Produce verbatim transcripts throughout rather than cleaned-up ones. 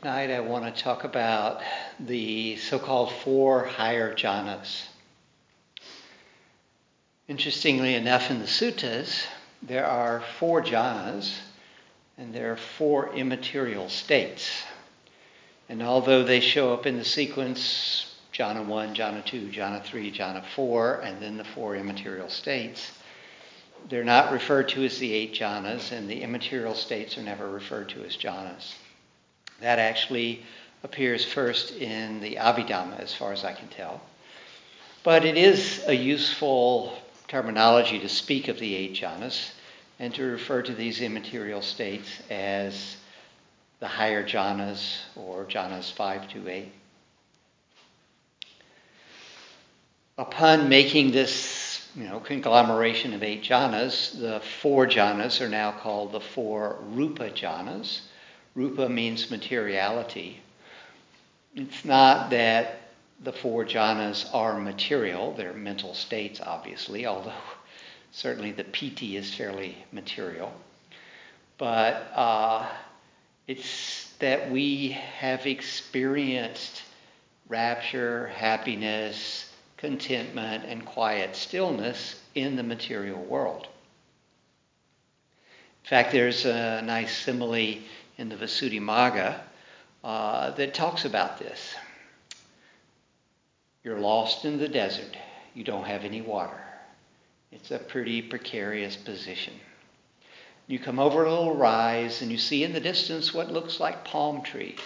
Tonight I want to talk about the so-called four higher jhanas. Interestingly enough, in the suttas, there are four jhanas, and there are four immaterial states. And although they show up in the sequence, jhana one, jhana two, jhana three, jhana four, and then the four immaterial states, they're not referred to as the eight jhanas, and the immaterial states are never referred to as jhanas. That actually appears first in the Abhidhamma, as far as I can tell. But it is a useful terminology to speak of the eight jhanas and to refer to these immaterial states as the higher jhanas, or jhanas five to eight. Upon making this, you know, conglomeration of eight jhanas, the four jhanas are now called the four rupa jhanas. Rupa means materiality. It's not that the four jhanas are material. They're mental states, obviously, although certainly the piti is fairly material. But uh, it's that we have experienced rapture, happiness, contentment, and quiet stillness in the material world. In fact, there's a nice simile in the Visuddhimagga uh, that talks about this. You're lost in the desert. You don't have any water. It's a pretty precarious position. You come over a little rise and you see in the distance what looks like palm trees.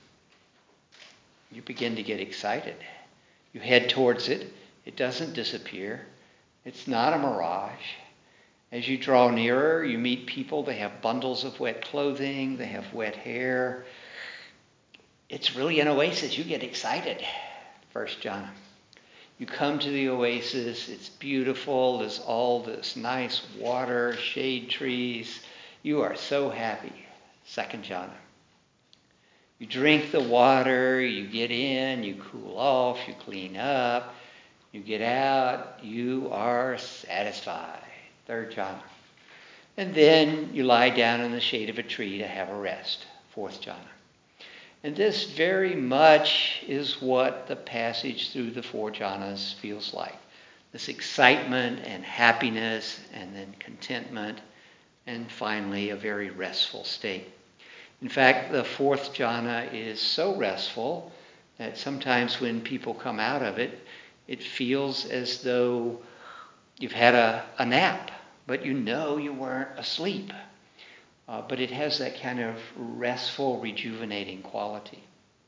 You begin to get excited. You head towards it. It doesn't disappear. It's not a mirage. As you draw nearer, you meet people. They have bundles of wet clothing. They have wet hair. It's really an oasis. You get excited. First jhana. You come to the oasis. It's beautiful. There's all this nice water, shade trees. You are so happy. Second jhana. You drink the water. You get in. You cool off. You clean up. You get out. You are satisfied. Third jhana. And then you lie down in the shade of a tree to have a rest. Fourth jhana. And this very much is what the passage through the four jhanas feels like. This excitement and happiness and then contentment and finally a very restful state. In fact, the fourth jhana is so restful that sometimes when people come out of it, it feels as though you've had a, a nap. But you know you weren't asleep. Uh, but it has that kind of restful, rejuvenating quality.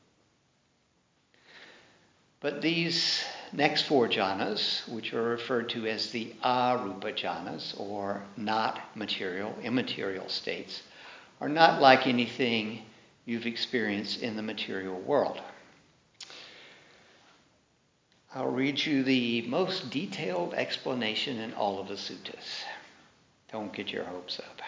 But these next four jhanas, which are referred to as the arupa jhanas, or not material, immaterial states, are not like anything you've experienced in the material world. I'll read you the most detailed explanation in all of the suttas. Don't get your hopes up.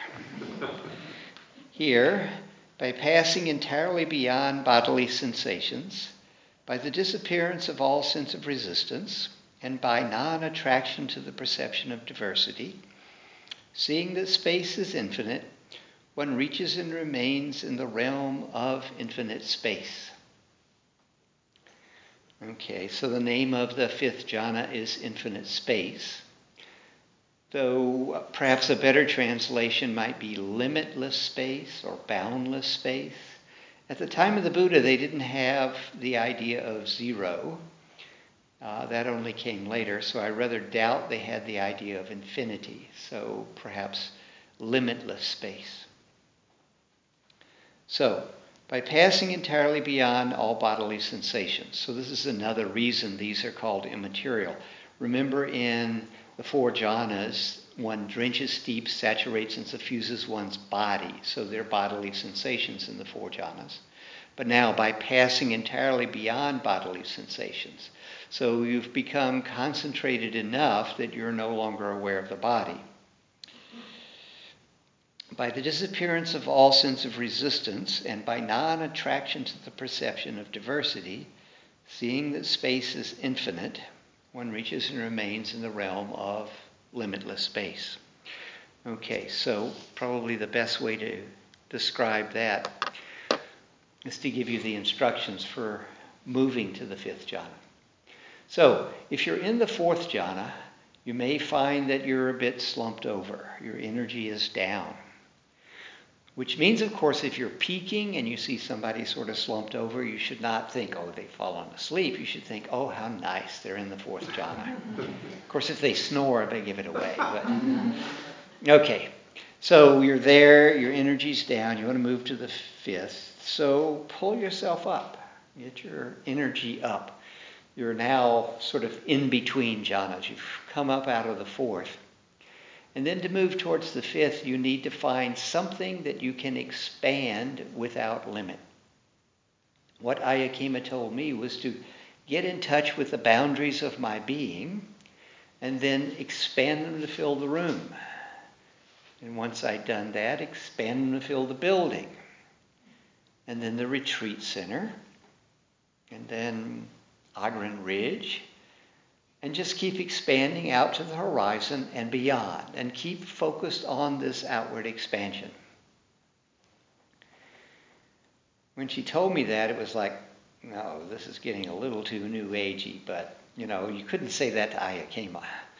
Here, by passing entirely beyond bodily sensations, by the disappearance of all sense of resistance, and by non-attraction to the perception of diversity, seeing that space is infinite, one reaches and remains in the realm of infinite space. Okay, so the name of the fifth jhana is infinite space. Though perhaps a better translation might be limitless space or boundless space. At the time of the Buddha, they didn't have the idea of zero. Uh, that only came later, so I rather doubt they had the idea of infinity. So perhaps limitless space. So, by passing entirely beyond all bodily sensations. So this is another reason these are called immaterial. Remember in the four jhanas, one drenches, steeps, saturates, and suffuses one's body. So they're bodily sensations in the four jhanas. But now by passing entirely beyond bodily sensations. So you've become concentrated enough that you're no longer aware of the body. By the disappearance of all sense of resistance and by non-attraction to the perception of diversity, seeing that space is infinite, one reaches and remains in the realm of limitless space. Okay, so probably the best way to describe that is to give you the instructions for moving to the fifth jhana. So, if you're in the fourth jhana, you may find that you're a bit slumped over. Your energy is down. Which means, of course, if you're peaking and you see somebody sort of slumped over, you should not think, oh, they've fallen asleep. You should think, oh, how nice, they're in the fourth jhana. Of course, if they snore, they give it away. But okay, so you're there, your energy's down, you want to move to the fifth. So pull yourself up, get your energy up. You're now sort of in between jhanas. You've come up out of the fourth. And then to move towards the fifth, you need to find something that you can expand without limit. What Ayakema told me was to get in touch with the boundaries of my being and then expand them to fill the room. And once I'd done that, expand them to fill the building. And then the retreat center. And then Ogren Ridge. And just keep expanding out to the horizon and beyond. And keep focused on this outward expansion. When she told me that, it was like, no, this is getting a little too new agey. But, you know, you couldn't say that to Ayakema.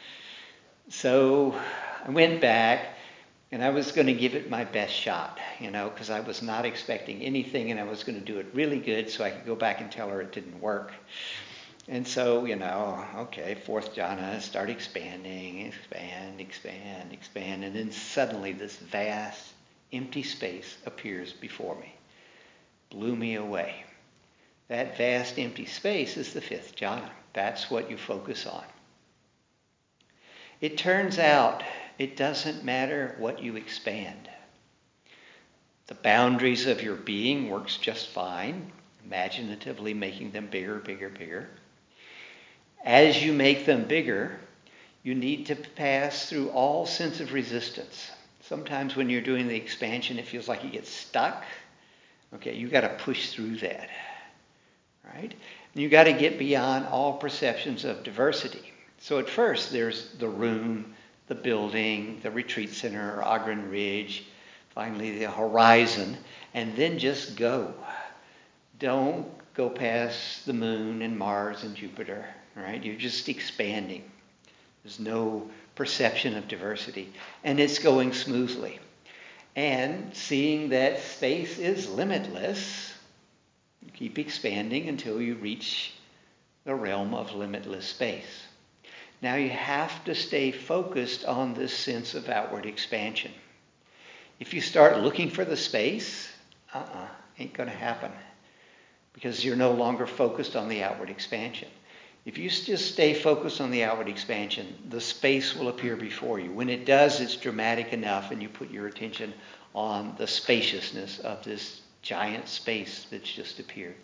So I went back and I was going to give it my best shot, you know, because I was not expecting anything and I was going to do it really good so I could go back and tell her it didn't work. And so, you know, okay, fourth jhana, start expanding, expand, expand, expand. And then suddenly this vast, empty space appears before me. Blew me away. That vast, empty space is the fifth jhana. That's what you focus on. It turns out it doesn't matter what you expand. The boundaries of your being works just fine, imaginatively making them bigger, bigger, bigger. As you make them bigger, you need to pass through all sense of resistance. Sometimes when you're doing the expansion, it feels like you get stuck. Okay, you got to push through that, right? And you got to get beyond all perceptions of diversity. So at first, there's the room, the building, the retreat center, Ogren Ridge, finally the horizon, and then just go. Don't go past the moon and Mars and Jupiter. Right? You're just expanding. There's no perception of diversity. And it's going smoothly. And seeing that space is limitless, you keep expanding until you reach the realm of limitless space. Now you have to stay focused on this sense of outward expansion. If you start looking for the space, uh-uh, ain't going to happen. Because you're no longer focused on the outward expansion. If you just stay focused on the outward expansion, the space will appear before you. When it does, it's dramatic enough and you put your attention on the spaciousness of this giant space that's just appeared.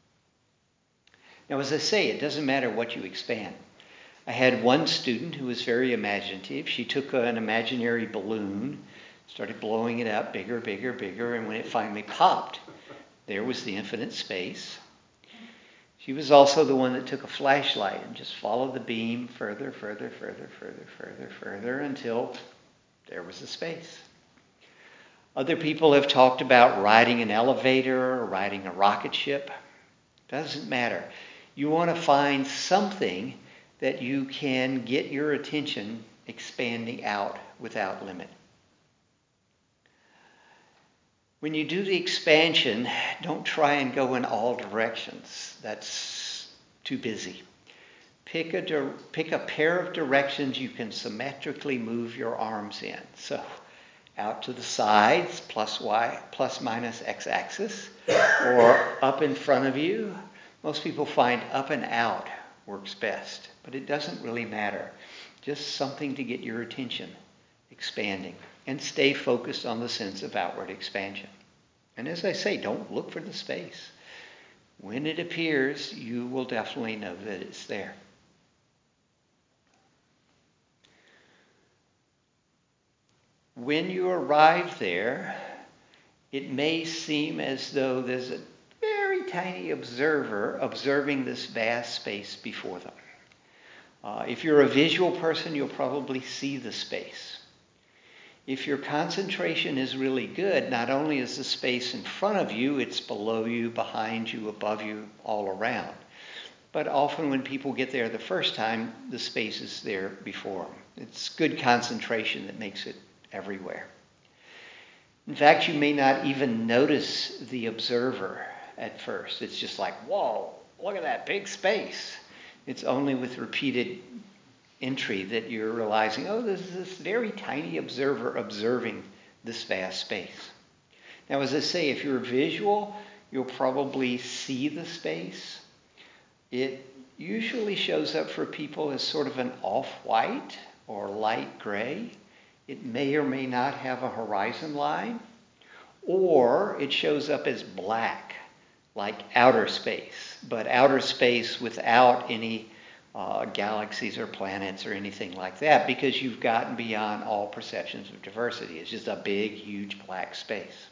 Now, as I say, it doesn't matter what you expand. I had one student who was very imaginative. She took an imaginary balloon, started blowing it up bigger, bigger, bigger, and when it finally popped, there was the infinite space. She was also the one that took a flashlight and just followed the beam further, further, further, further, further, further until there was the space. Other people have talked about riding an elevator or riding a rocket ship. Doesn't matter. You want to find something that you can get your attention expanding out without limit. When you do the expansion, don't try and go in all directions. That's too busy. Pick a, di- pick a pair of directions you can symmetrically move your arms in. So out to the sides, plus y, plus minus x-axis, or up in front of you. Most people find up and out works best, but it doesn't really matter. Just something to get your attention expanding. And stay focused on the sense of outward expansion. And as I say, don't look for the space. When it appears, you will definitely know that it's there. When you arrive there, it may seem as though there's a very tiny observer observing this vast space before them. Uh, if you're a visual person, you'll probably see the space. If your concentration is really good, not only is the space in front of you, it's below you, behind you, above you, all around. But often when people get there the first time, the space is there before them. It's good concentration that makes it everywhere. In fact, you may not even notice the observer at first. It's just like, whoa, look at that big space. It's only with repeated entry that you're realizing, oh, there's this very tiny observer observing this vast space. Now, as I say, if you're visual, you'll probably see the space. It usually shows up for people as sort of an off-white or light gray. It may or may not have a horizon line, or it shows up as black, like outer space, but outer space without any uh, galaxies or planets or anything like that, because you've gotten beyond all perceptions of diversity. It's just a big, huge black space.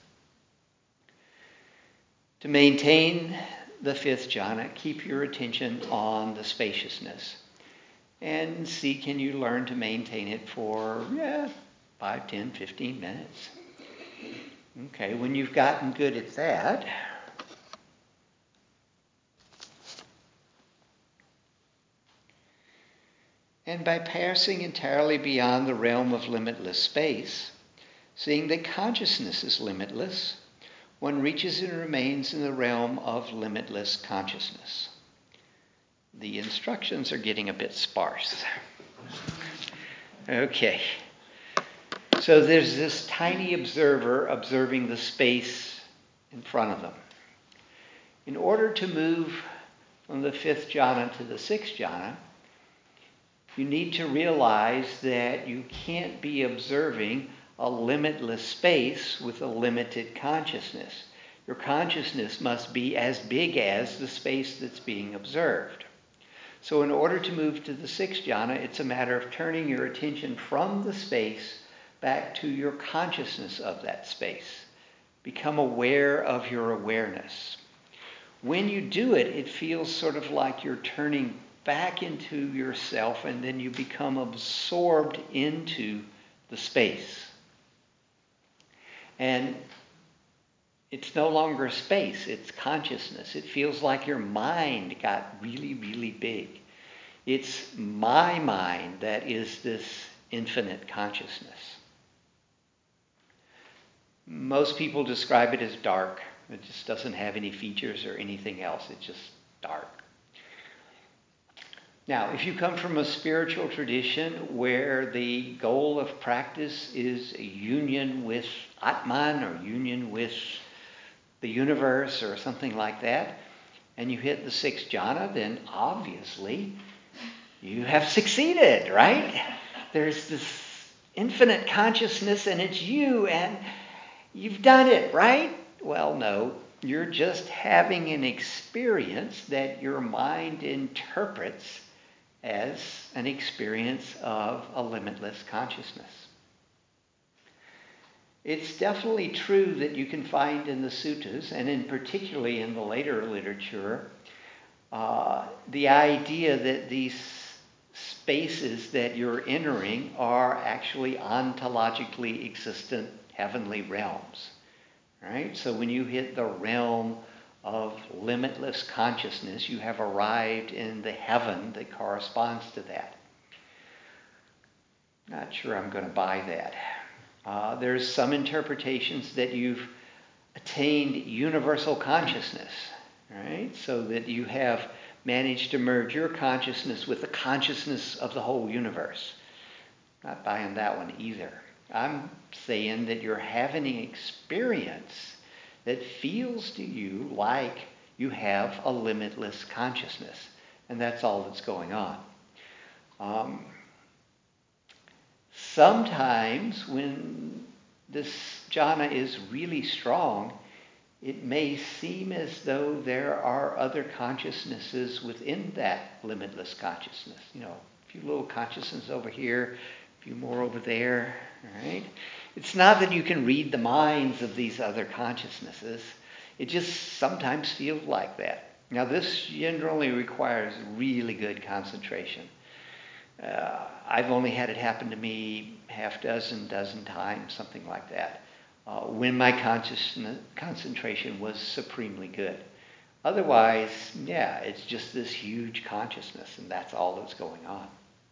To maintain the fifth jhana, keep your attention on the spaciousness and see, can you learn to maintain it for, yeah, five, ten, fifteen minutes. Okay, when you've gotten good at that, and by passing entirely beyond the realm of limitless space, seeing that consciousness is limitless, one reaches and remains in the realm of limitless consciousness. The instructions are getting a bit sparse. Okay. So there's this tiny observer observing the space in front of them. In order to move from the fifth jhana to the sixth jhana, you need to realize that you can't be observing a limitless space with a limited consciousness. Your consciousness must be as big as the space that's being observed. So in order to move to the sixth jhana, it's a matter of turning your attention from the space back to your consciousness of that space. Become aware of your awareness. When you do it, it feels sort of like you're turning back into yourself, and then you become absorbed into the space. And it's no longer space, it's consciousness. It feels like your mind got really, really big. It's my mind that is this infinite consciousness. Most people describe it as dark. It just doesn't have any features or anything else. It's just dark. Now, if you come from a spiritual tradition where the goal of practice is a union with Atman or union with the universe or something like that, and you hit the sixth jhana, then obviously you have succeeded, right? There's this infinite consciousness and it's you and you've done it, right? Well, no, you're just having an experience that your mind interprets as an experience of a limitless consciousness. It's definitely true that you can find in the suttas, and in particularly in the later literature, uh, the idea that these spaces that you're entering are actually ontologically existent heavenly realms. Right? So when you hit the realm of limitless consciousness, you have arrived in the heaven that corresponds to that. Not sure I'm going to buy that. Uh, there's some interpretations that you've attained universal consciousness, right? So that you have managed to merge your consciousness with the consciousness of the whole universe. Not buying that one either. I'm saying that you're having an experience that feels to you like you have a limitless consciousness. And that's all that's going on. Um, sometimes when this jhana is really strong, it may seem as though there are other consciousnesses within that limitless consciousness. You know, a few little consciousnesses over here, a few more over there, all right? It's not that you can read the minds of these other consciousnesses. It just sometimes feels like that. Now, this generally requires really good concentration. Uh, I've only had it happen to me half dozen, dozen times, something like that, uh, when my consciousness, concentration was supremely good. Otherwise, yeah, it's just this huge consciousness, and that's all that's going on.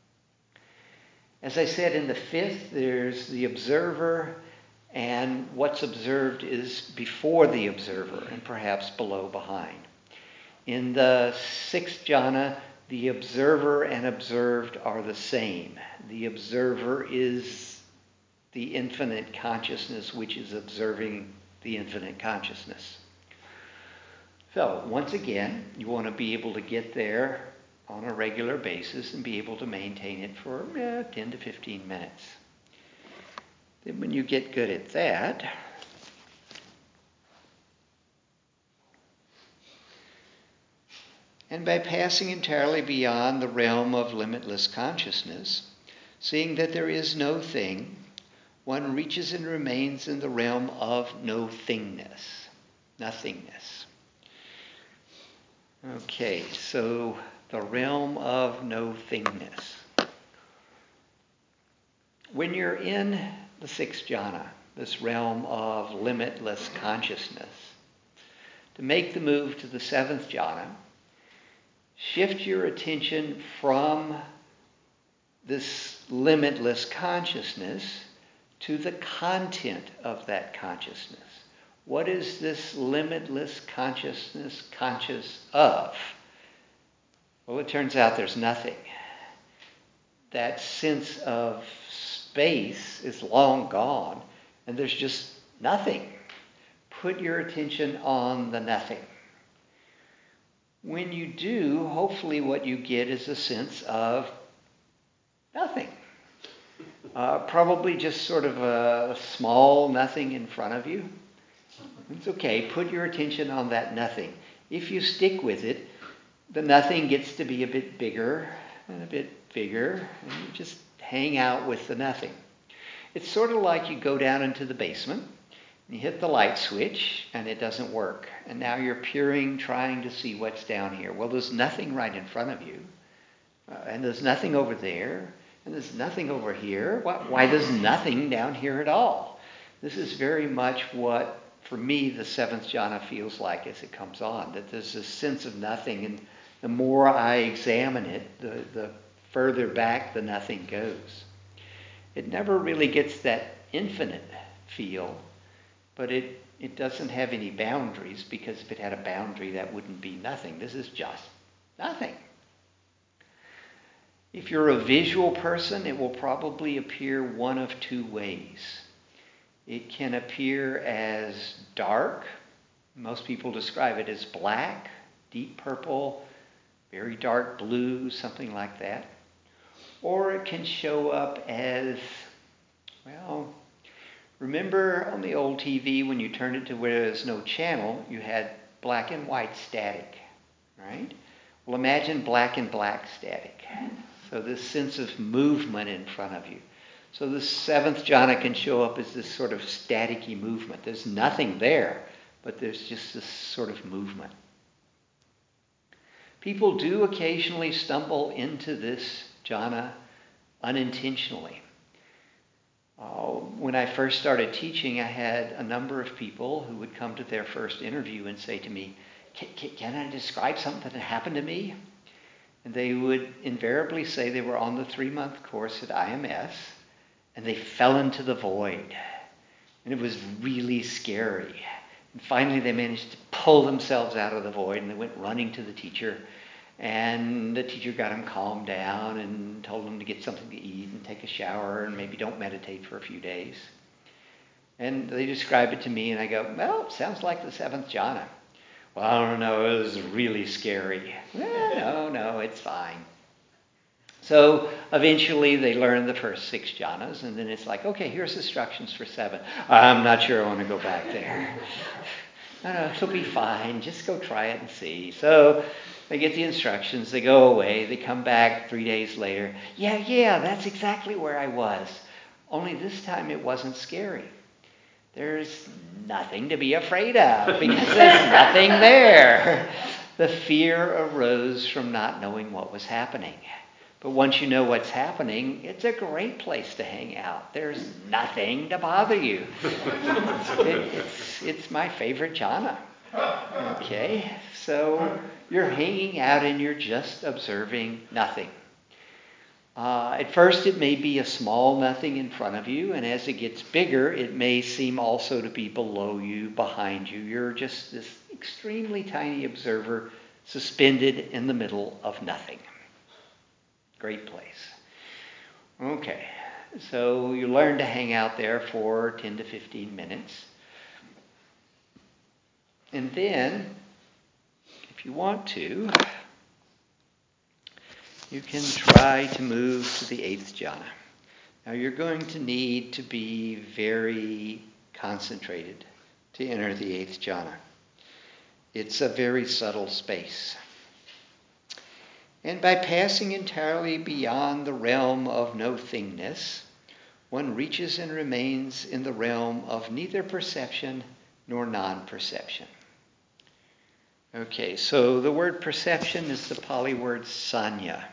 As I said, in the fifth, there's the observer, and what's observed is before the observer, and perhaps below, behind. In the sixth jhana, the observer and observed are the same. The observer is the infinite consciousness, which is observing the infinite consciousness. So, once again, you want to be able to get there on a regular basis and be able to maintain it for eh, ten to fifteen minutes. Then when you get good at that, and by passing entirely beyond the realm of limitless consciousness, seeing that there is no thing, one reaches and remains in the realm of no thingness, nothingness. Okay, so the realm of no thingness. When you're in the sixth jhana, this realm of limitless consciousness, to make the move to the seventh jhana, shift your attention from this limitless consciousness to the content of that consciousness. What is this limitless consciousness conscious of? Well, it turns out there's nothing. That sense of space is long gone, and there's just nothing. Put your attention on the nothing. When you do, hopefully what you get is a sense of nothing. Uh, probably just sort of a small nothing in front of you. It's okay. Put your attention on that nothing. If you stick with it, the nothing gets to be a bit bigger and a bit bigger, and you just hang out with the nothing. It's sort of like you go down into the basement, and you hit the light switch, and it doesn't work. And now you're peering, trying to see what's down here. Well, there's nothing right in front of you, uh, and there's nothing over there, and there's nothing over here. Why, why there's nothing down here at all? This is very much what, for me, the seventh jhana feels like as it comes on, that there's this sense of nothing, and the more I examine it, the, the further back the nothing goes. It never really gets that infinite feel, but it, it doesn't have any boundaries, because if it had a boundary, that wouldn't be nothing. This is just nothing. If you're a visual person, it will probably appear one of two ways. It can appear as dark. Most people describe it as black, deep purple, very dark blue, something like that. Or it can show up as, well, remember on the old T V when you turned it to where there's no channel, you had black and white static, right? Well, imagine black and black static. So this sense of movement in front of you. So the seventh jhana can show up as this sort of staticky movement. There's nothing there, but there's just this sort of movement. People do occasionally stumble into this jhana unintentionally. Uh, when I first started teaching, I had a number of people who would come to their first interview and say to me, can, can, can I describe something that happened to me? And they would invariably say they were on the three-month course at I M S, and they fell into the void. And it was really scary. And finally they managed to pull themselves out of the void, and they went running to the teacher. And the teacher got them calmed down and told them to get something to eat and take a shower and maybe don't meditate for a few days. And they describe it to me, and I go, well, it sounds like the seventh jhana. Well, I don't know, it was really scary. Eh, no, no, it's fine. So eventually they learn the first six jhanas, and then it's like, okay, here's instructions for seven. I'm not sure I want to go back there. No, no, it'll be fine. Just go try it and see. So they get the instructions, they go away, they come back three days later. Yeah, yeah, that's exactly where I was. Only this time it wasn't scary. There's nothing to be afraid of because there's nothing there. The fear arose from not knowing what was happening. But once you know what's happening, it's a great place to hang out. There's nothing to bother you. it, it's, it's my favorite jhana. Okay, so you're hanging out and you're just observing nothing. Uh, at first, it may be a small nothing in front of you, and as it gets bigger, it may seem also to be below you, behind you. You're just this extremely tiny observer suspended in the middle of nothing. Great place. Okay, so you learn to hang out there for ten to fifteen minutes. And then, if you want to, you can try to move to the eighth jhana. Now you're going to need to be very concentrated to enter the eighth jhana. It's a very subtle space. And by passing entirely beyond the realm of no-thingness, one reaches and remains in the realm of neither perception nor non-perception. Okay, so the word perception is the Pali word sanya.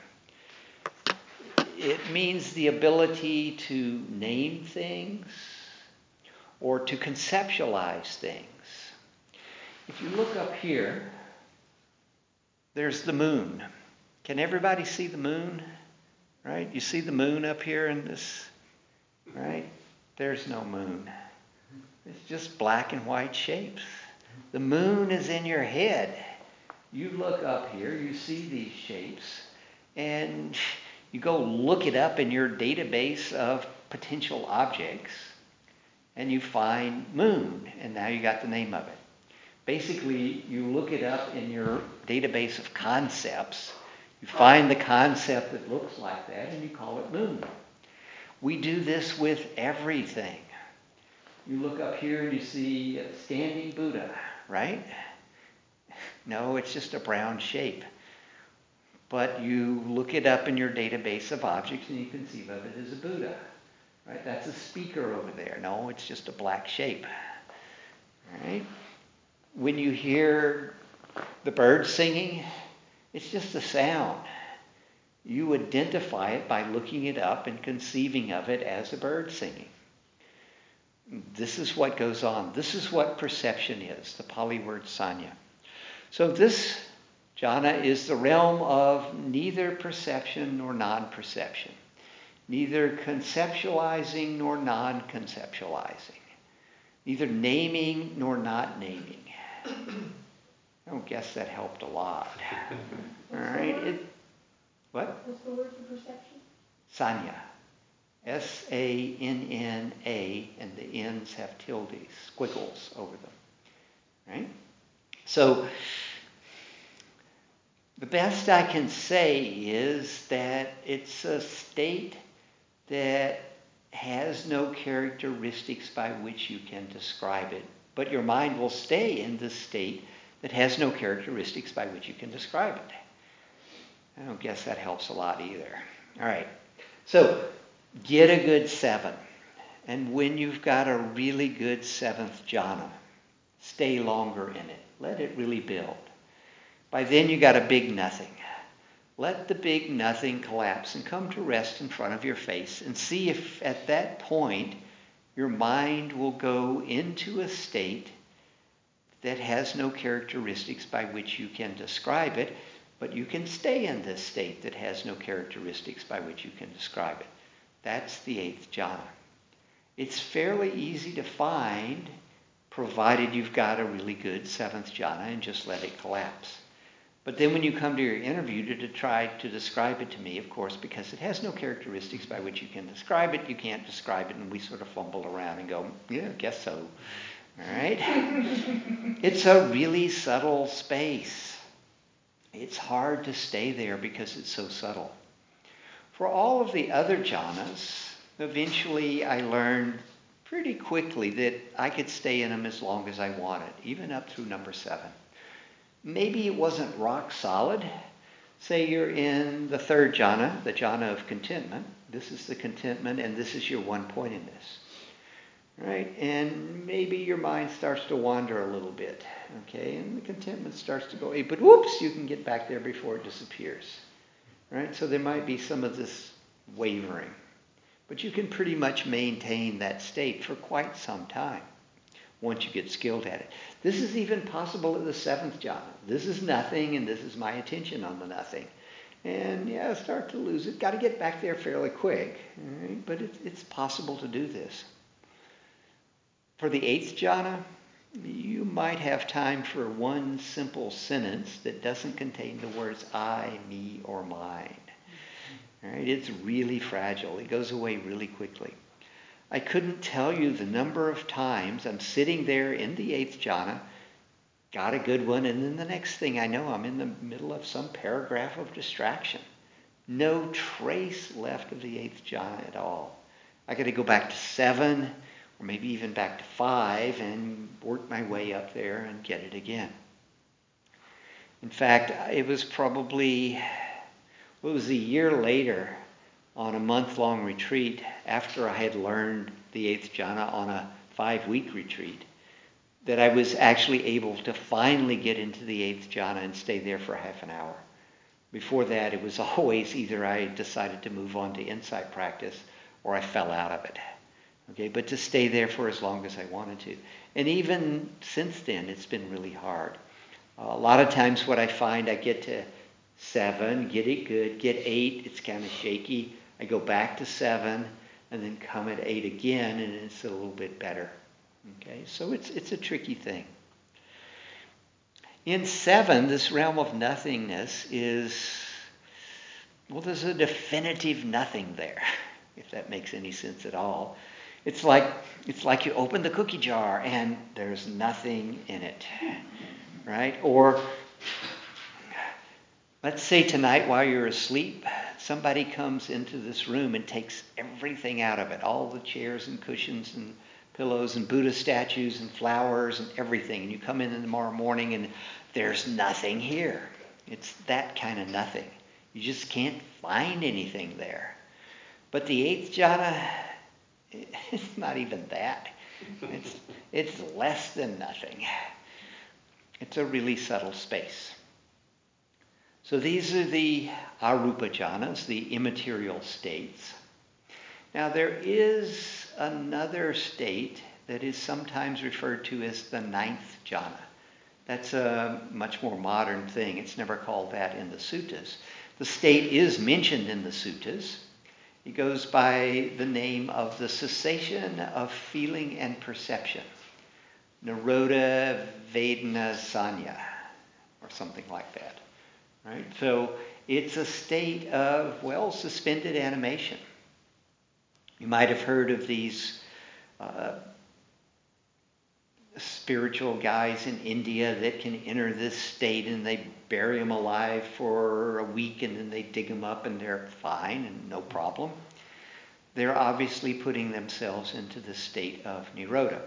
It means the ability to name things or to conceptualize things. If you look up here, there's the moon. Can everybody see the moon? Right? You see the moon up here in this, right? There's no moon. It's just black and white shapes. The moon is in your head. You look up here, you see these shapes, and you go look it up in your database of potential objects, and you find moon, and now you got the name of it. Basically, you look it up in your database of concepts, you find the concept that looks like that, and you call it moon. We do this with everything. You look up here and you see a standing Buddha, right? No, it's just a brown shape. But you look it up in your database of objects and you conceive of it as a Buddha. Right? That's a speaker over there. No, it's just a black shape. Right? When you hear the birds singing, it's just a sound. You identify it by looking it up and conceiving of it as a bird singing. This is what goes on. This is what perception is, the Pali word sanya. So this jhana is the realm of neither perception nor non-perception, neither conceptualizing nor non-conceptualizing, neither naming nor not naming. I don't guess that helped a lot. All right. It, what? What's the word for perception? Sanya. S A N N A, and the N's have tildes, squiggles over them. Right? So, the best I can say is that it's a state that has no characteristics by which you can describe it, but your mind will stay in this state that has no characteristics by which you can describe it. I don't guess that helps a lot either. All right. So, get a good seven. And when you've got a really good seventh jhana, stay longer in it. Let it really build. By then you got a big nothing. Let the big nothing collapse and come to rest in front of your face and see if at that point your mind will go into a state that has no characteristics by which you can describe it, but you can stay in this state that has no characteristics by which you can describe it. That's the eighth jhana. It's fairly easy to find, provided you've got a really good seventh jhana and just let it collapse. But then when you come to your interview to, to try to describe it to me, of course, because it has no characteristics by which you can describe it, you can't describe it, and we sort of fumble around and go, yeah, I guess so. All right? It's a really subtle space. It's hard to stay there because it's so subtle. For all of the other jhanas, eventually I learned pretty quickly that I could stay in them as long as I wanted, even up through number seven. Maybe it wasn't rock solid. Say you're in the third jhana, the jhana of contentment. This is the contentment, and this is your one pointedness. Right? And maybe your mind starts to wander a little bit. Okay? And the contentment starts to go, hey, but whoops, you can get back there before it disappears. right? So there might be some of this wavering. But you can pretty much maintain that state for quite some time once you get skilled at it. This is even possible at the seventh jhana. This is nothing, and this is my attention on the nothing. And yeah, start to lose it. Got to get back there fairly quick, right? But it's, it's possible to do this. For the eighth jhana, you might have time for one simple sentence that doesn't contain the words I, me, or mine. All right? It's really fragile. It goes away really quickly. I couldn't tell you the number of times I'm sitting there in the eighth jhana, got a good one, and then the next thing I know, I'm in the middle of some paragraph of distraction. No trace left of the eighth jhana at all. I got to go back to seven, or maybe even back to five, and work my way up there and get it again. In fact, it was probably, well, it was a year later on a month-long retreat after I had learned the eighth jhana on a five-week retreat that I was actually able to finally get into the eighth jhana and stay there for half an hour. Before that, it was always either I decided to move on to insight practice or I fell out of it. Okay, but to stay there for as long as I wanted to. And even since then, it's been really hard. Uh, a lot of times what I find, I get to seven, get it good, get eight, it's kind of shaky. I go back to seven, and then come at eight again, and it's a little bit better. Okay, so it's it's a tricky thing. In seven, this realm of nothingness is, well, there's a definitive nothing there, if that makes any sense at all. It's like it's like you open the cookie jar and there's nothing in it, right? Or let's say tonight while you're asleep, somebody comes into this room and takes everything out of it, all the chairs and cushions and pillows and Buddha statues and flowers and everything. And you come in tomorrow morning and there's nothing here. It's that kind of nothing. You just can't find anything there. But the eighth jhana, it's not even that. It's, it's less than nothing. It's a really subtle space. So these are the arupa jhanas, the immaterial states. Now there is another state that is sometimes referred to as the ninth jhana. That's a much more modern thing. It's never called that in the suttas. The state is mentioned in the suttas. It goes by the name of the cessation of feeling and perception. Nirodha Vedana Sanya, or something like that. Right? So it's a state of, well, suspended animation. You might have heard of these uh, spiritual guys in India that can enter this state and they bury them alive for a week and then they dig them up and they're fine and no problem. They're obviously putting themselves into the state of Nirodha.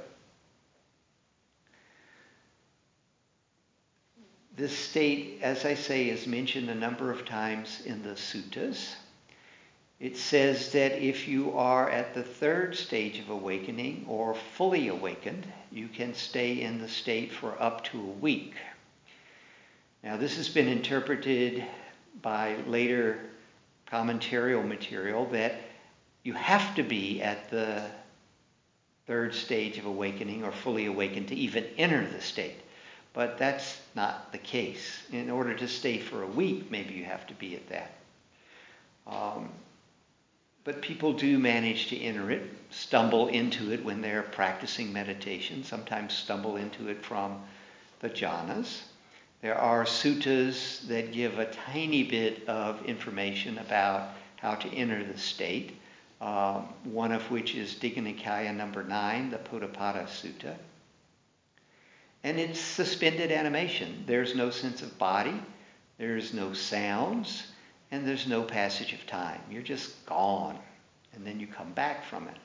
This state, as I say, is mentioned a number of times in the suttas. It says that if you are at the third stage of awakening or fully awakened, you can stay in the state for up to a week. Now, this has been interpreted by later commentarial material that you have to be at the third stage of awakening or fully awakened to even enter the state. But that's not the case. In order to stay for a week, maybe you have to be at that. Um, but people do manage to enter it, stumble into it when they're practicing meditation, sometimes stumble into it from the jhanas. There are suttas that give a tiny bit of information about how to enter the state, um, one of which is Digha Nikaya number nine, the Podapada Sutta. And it's suspended animation. There's no sense of body, there's no sounds, and there's no passage of time. You're just gone, and then you come back from it.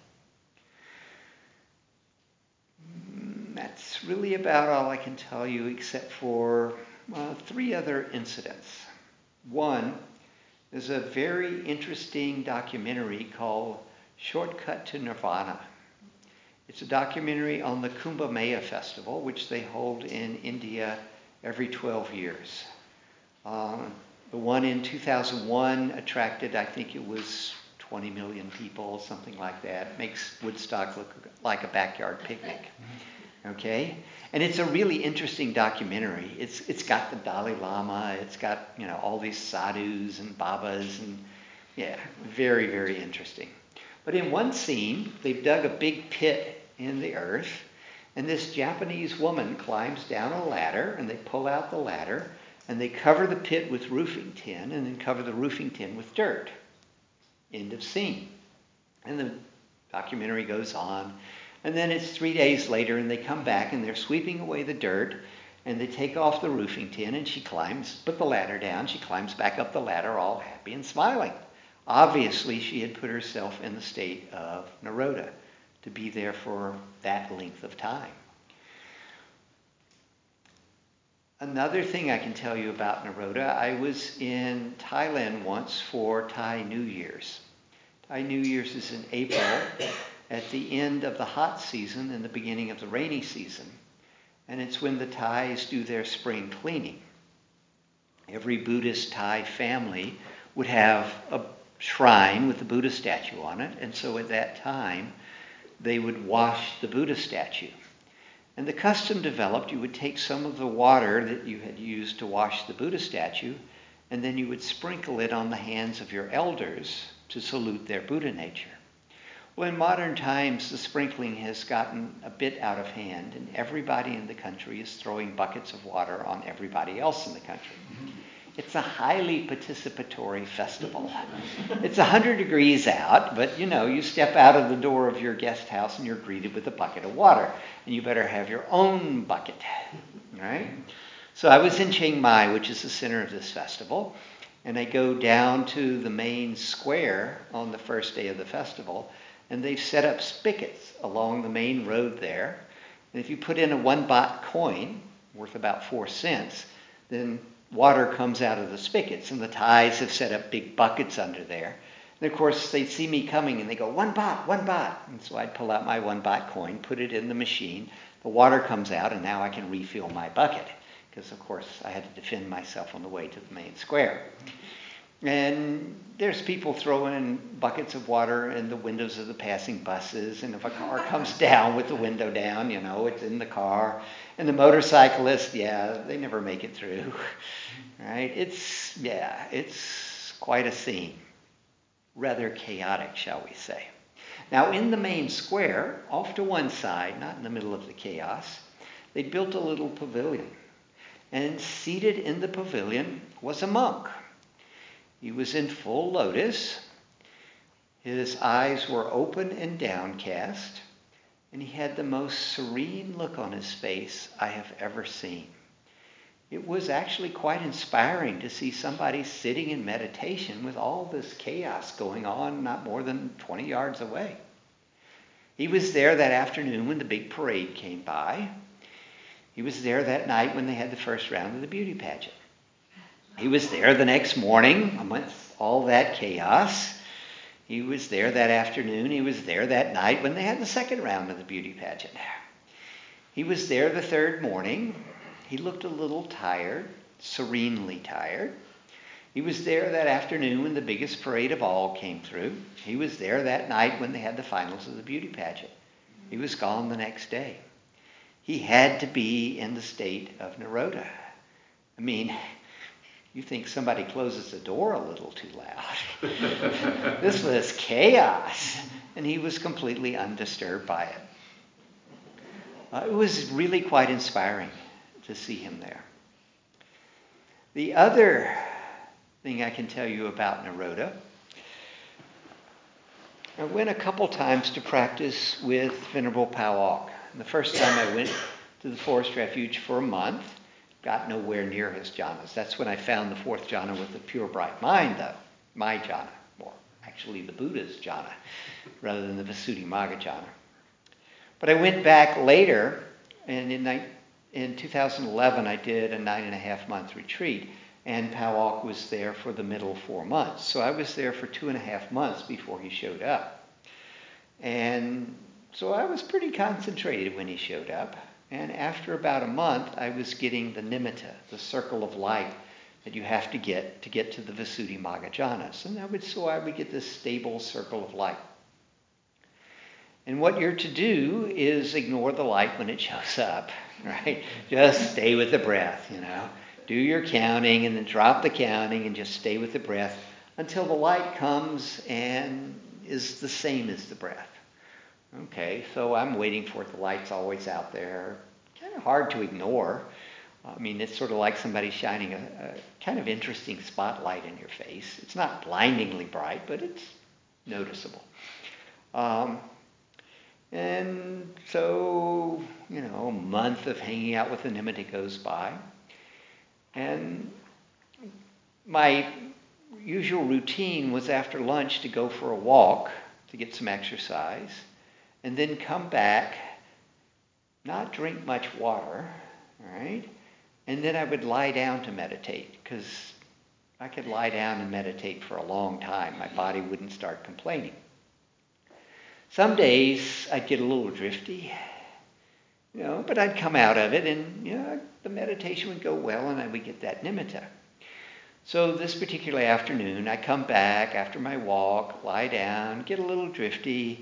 That's really about all I can tell you, except for uh, three other incidents. One, there's a very interesting documentary called Shortcut to Nirvana. It's a documentary on the Kumbh Mela festival, which they hold in India every twelve years. Um, The one in two thousand one attracted, I think it was twenty million people, something like that. Makes Woodstock look like a backyard picnic. Okay? And it's a really interesting documentary. It's it's got the Dalai Lama, it's got, you know, all these sadhus and babas, and yeah, very, very interesting. But in one scene, they've dug a big pit in the earth, and this Japanese woman climbs down a ladder, and they pull out the ladder, and they cover the pit with roofing tin, and then cover the roofing tin with dirt. End of scene. And the documentary goes on. And then it's three days later, and they come back, and they're sweeping away the dirt, and they take off the roofing tin, and she climbs, put the ladder down. She climbs back up the ladder, all happy and smiling. Obviously, she had put herself in the state of Nirodha to be there for that length of time. Another thing I can tell you about Nirodha, I was in Thailand once for Thai New Year's. Thai New Year's is in April, at the end of the hot season and the beginning of the rainy season. And it's when the Thais do their spring cleaning. Every Buddhist Thai family would have a shrine with the Buddha statue on it. And so at that time, they would wash the Buddha statue. And the custom developed, you would take some of the water that you had used to wash the Buddha statue, and then you would sprinkle it on the hands of your elders to salute their Buddha nature. Well, in modern times, the sprinkling has gotten a bit out of hand, and everybody in the country is throwing buckets of water on everybody else in the country. It's a highly participatory festival. It's one hundred degrees out, but you know, you step out of the door of your guest house and you're greeted with a bucket of water, and you better have your own bucket, right? So I was in Chiang Mai, which is the center of this festival, and I go down to the main square on the first day of the festival, and they've set up spigots along the main road there. And if you put in a one baht coin, worth about four cents, then water comes out of the spigots. And the Thais have set up big buckets under there. And of course, they see me coming and they go, one baht, one baht. And so I'd pull out my one baht coin, put it in the machine. The water comes out, and now I can refill my bucket. Because, of course, I had to defend myself on the way to the main square. And there's people throwing buckets of water in the windows of the passing buses. And if a car comes down with the window down, you know, it's in the car. And the motorcyclists, yeah, they never make it through. Right? It's, yeah, it's quite a scene. Rather chaotic, shall we say. Now, in the main square, off to one side, not in the middle of the chaos, they built a little pavilion. And seated in the pavilion was a monk. He was in full lotus. His eyes were open and downcast, and he had the most serene look on his face I have ever seen. It was actually quite inspiring to see somebody sitting in meditation with all this chaos going on not more than twenty yards away. He was there that afternoon when the big parade came by. He was there that night when they had the first round of the beauty pageant. He was there the next morning amidst all that chaos. He was there that afternoon. He was there that night when they had the second round of the beauty pageant. He was there the third morning. He looked a little tired, serenely tired. He was there that afternoon when the biggest parade of all came through. He was there that night when they had the finals of the beauty pageant. He was gone the next day. He had to be in the state of Nirodha. I mean, you think somebody closes the door a little too loud. This was chaos, and he was completely undisturbed by it. Uh, it was really quite inspiring to see him there. The other thing I can tell you about Nirodha, I went a couple times to practice with Venerable Pao Ok. The first time I went to the forest refuge for a month, got nowhere near his jhanas. That's when I found the fourth jhana with the pure bright mind, though. My jhana, or actually the Buddha's jhana, rather than the Visuddhimagga jhana. But I went back later, and in, in two thousand eleven I did a nine and a half month retreat, and Pao Ok was there for the middle four months. So I was there for two and a half months before he showed up. And so I was pretty concentrated when he showed up. And after about a month, I was getting the nimitta, the circle of light, that you have to get to get to the Visuddhimagga jhanas. And that would, so I would get this stable circle of light. And what you're to do is ignore the light when it shows up, right? Just stay with the breath, you know. Do your counting and then drop the counting and just stay with the breath until the light comes and is the same as the breath. Okay, so I'm waiting for it. The light's always out there. Kind of hard to ignore. I mean, it's sort of like somebody shining a, a kind of interesting spotlight in your face. It's not blindingly bright, but it's noticeable. Um, and so, you know, a month of hanging out with the nimitta goes by. And my usual routine was after lunch to go for a walk to get some exercise, and then come back, not drink much water, all right? And then I would lie down to meditate, because I could lie down and meditate for a long time. My body wouldn't start complaining. Some days I'd get a little drifty, you know, but I'd come out of it and, you know, the meditation would go well and I would get that nimitta. So this particular afternoon, I come back after my walk, lie down, get a little drifty,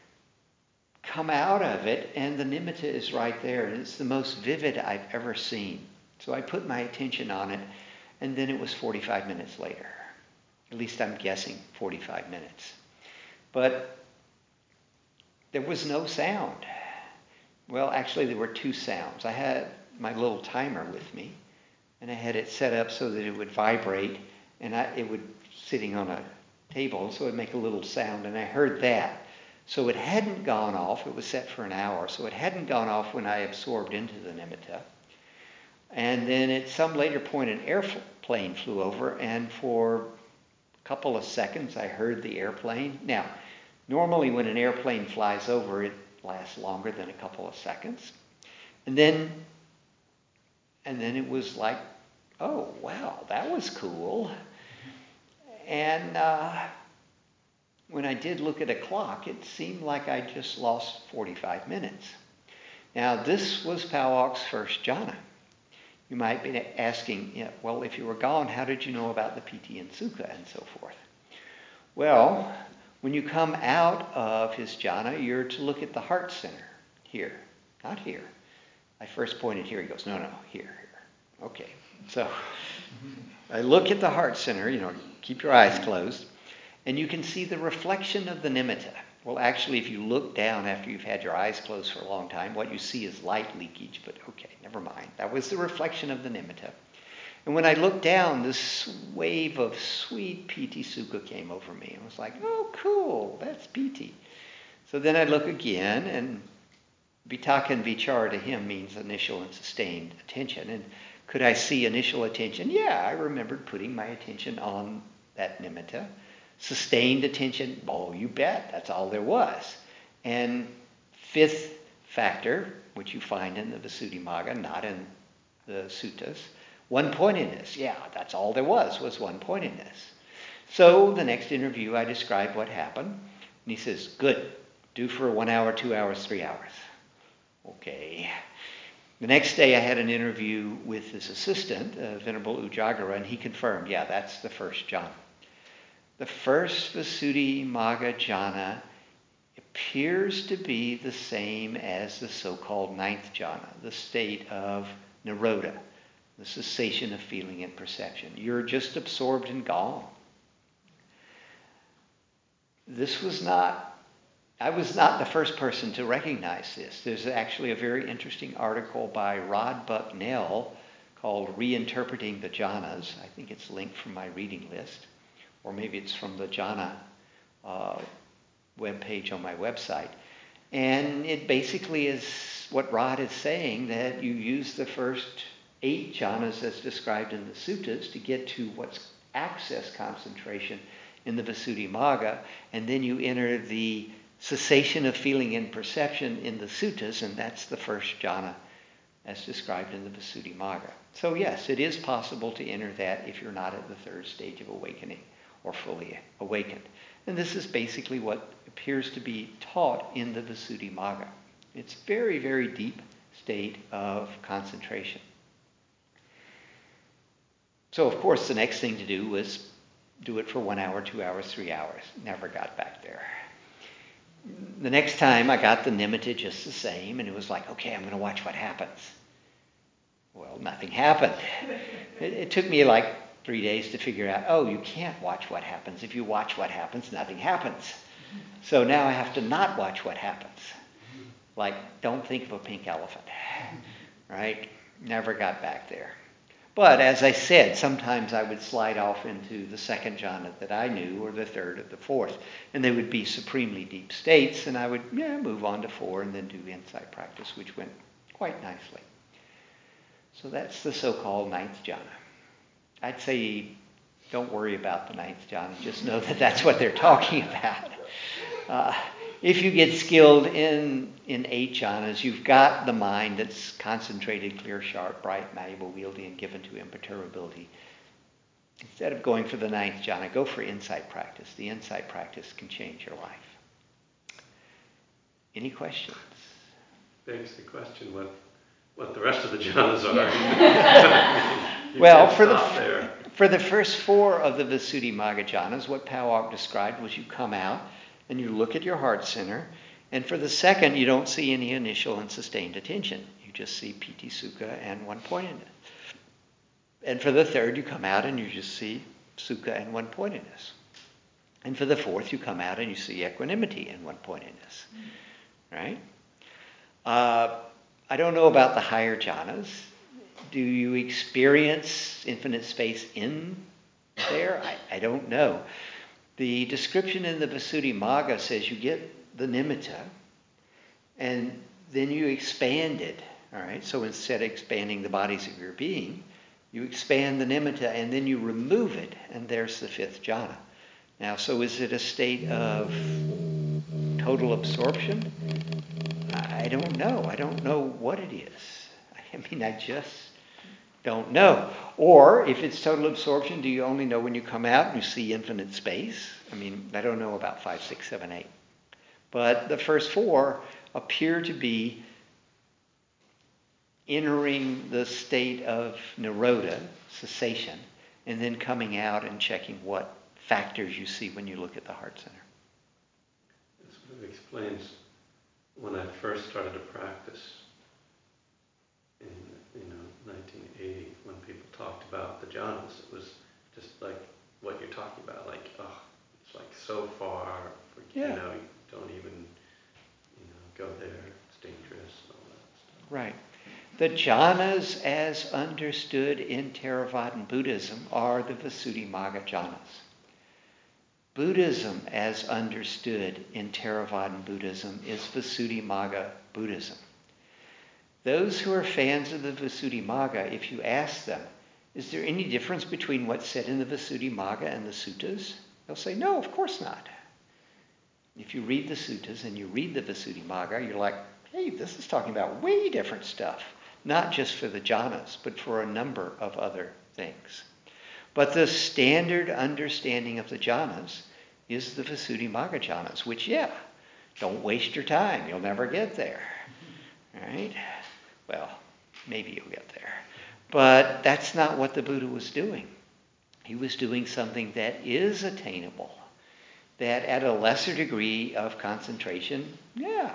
come out of it, and the nimitta is right there. And it's the most vivid I've ever seen. So I put my attention on it, and then it was forty-five minutes later. At least I'm guessing forty-five minutes. But there was no sound. Well, actually, there were two sounds. I had my little timer with me, and I had it set up so that it would vibrate, and I, it would sitting on a table, so it would make a little sound, and I heard that. So it hadn't gone off. It was set for an hour, so it hadn't gone off when I absorbed into the nimitta. And then at some later point, an airplane flew over, and for a couple of seconds, I heard the airplane. Now, normally when an airplane flies over, it lasts longer than a couple of seconds. And then, and then it was like, oh, wow, that was cool. And uh, when I did look at a clock, it seemed like I just lost forty-five minutes. Now, this was Pauok's first jhana. You might be asking, yeah, well, if you were gone, how did you know about the Piti and Sukha and so forth? Well, when you come out of his jhana, you're to look at the heart center here, not here. I first pointed here. He goes, no, no, here, here. Okay. So I look at the heart center, you know, keep your eyes closed, and you can see the reflection of the nimitta. Well, actually, if you look down after you've had your eyes closed for a long time, what you see is light leakage, but okay, never mind. That was the reflection of the nimitta. And when I looked down, this wave of sweet Piti Sukha came over me. I was like, oh, cool, that's Piti. So then I look again, and Vitakka and Vichara to him means initial and sustained attention. And could I see initial attention? Yeah, I remembered putting my attention on that nimitta. Sustained attention, oh, you bet, that's all there was. And fifth factor, which you find in the Visuddhimagga, not in the suttas, one-pointedness. Yeah, that's all there was, was one-pointedness. So the next interview, I described what happened, and he says, good, do for one hour, two hours, three hours. Okay. The next day I had an interview with his assistant, uh, Venerable Ujagara, and he confirmed, yeah, that's the first jhana. The first Visuddhimagga jhana appears to be the same as the so-called ninth jhana, the state of nirodha, the cessation of feeling and perception. You're just absorbed and gone. This was not, I was not the first person to recognize this. There's actually a very interesting article by Rod Bucknell called Reinterpreting the Jhanas. I think it's linked from my reading list. Or maybe it's from the jhana uh, webpage on my website. And it basically is what Rod is saying, that you use the first eight jhanas as described in the suttas to get to what's access concentration in the Visuddhimagga, and then you enter the cessation of feeling and perception in the suttas, and that's the first jhana as described in the Visuddhimagga. So yes, it is possible to enter that if you're not at the third stage of awakening, or fully awakened. And this is basically what appears to be taught in the Visuddhimagga. It's very, very deep state of concentration. So, of course, the next thing to do was do it for one hour, two hours, three hours. Never got back there. The next time I got the nimitta just the same, and it was like, okay, I'm going to watch what happens. Well, nothing happened. It, it took me like three days to figure out, oh, you can't watch what happens. If you watch what happens, nothing happens. So now I have to not watch what happens. Like, don't think of a pink elephant, right? Never got back there. But as I said, sometimes I would slide off into the second jhana that I knew, or the third or the fourth, and they would be supremely deep states, and I would yeah, move on to four and then do insight practice, which went quite nicely. So that's the so-called ninth jhana. I'd say don't worry about the ninth jhana, just know that that's what they're talking about. Uh, if you get skilled in, in eight jhanas, you've got the mind that's concentrated, clear, sharp, bright, malleable, wieldy, and given to imperturbability. Instead of going for the ninth jhana, go for insight practice. The insight practice can change your life. Any questions? Begs the question what what the rest of the jhanas are. Well, for the there. for the first four of the Visuddhimagga jhanas, what Pauok described was you come out and you look at your heart center, and for the second, you don't see any initial and sustained attention. You just see piti sukha and one-pointedness. And for the third, you come out and you just see sukha and one-pointedness. And for the fourth, you come out and you see equanimity and one-pointedness. Right? Uh, I don't know about the higher jhanas. Do you experience infinite space in there? I, I don't know. The description in the Visuddhimagga says you get the nimitta, and then you expand it. All right. So instead of expanding the bodies of your being, you expand the nimitta, and then you remove it, and there's the fifth jhana. Now, so is it a state of total absorption? I don't know. I don't know what it is. I mean, I just don't know. Or if it's total absorption, do you only know when you come out and you see infinite space? I mean, I don't know about five, six, seven, eight. But the first four appear to be entering the state of nirodha, cessation, and then coming out and checking what factors you see when you look at the heart center. This sort of explains when I first started to practice in you know nineteen eighty, when people talked about the jhanas, it was just like what you're talking about, like oh, it's like so far, yeah. you know, you don't even you know go there, it's dangerous and all that stuff. Right. The jhanas, as understood in Theravadan Buddhism, are the Visuddhimagga jhanas. Buddhism, as understood in Theravadan Buddhism, is Visuddhimagga Buddhism. Those who are fans of the Visuddhimagga, if you ask them, is there any difference between what's said in the Visuddhimagga and the suttas? They'll say, no, of course not. If you read the suttas and you read the Visuddhimagga, you're like, hey, this is talking about way different stuff. Not just for the jhanas, but for a number of other things. But the standard understanding of the jhanas is the Visuddhimagga jhanas, which, yeah, don't waste your time. You'll never get there. Right? Well, maybe you'll get there. But that's not what the Buddha was doing. He was doing something that is attainable, that at a lesser degree of concentration, yeah,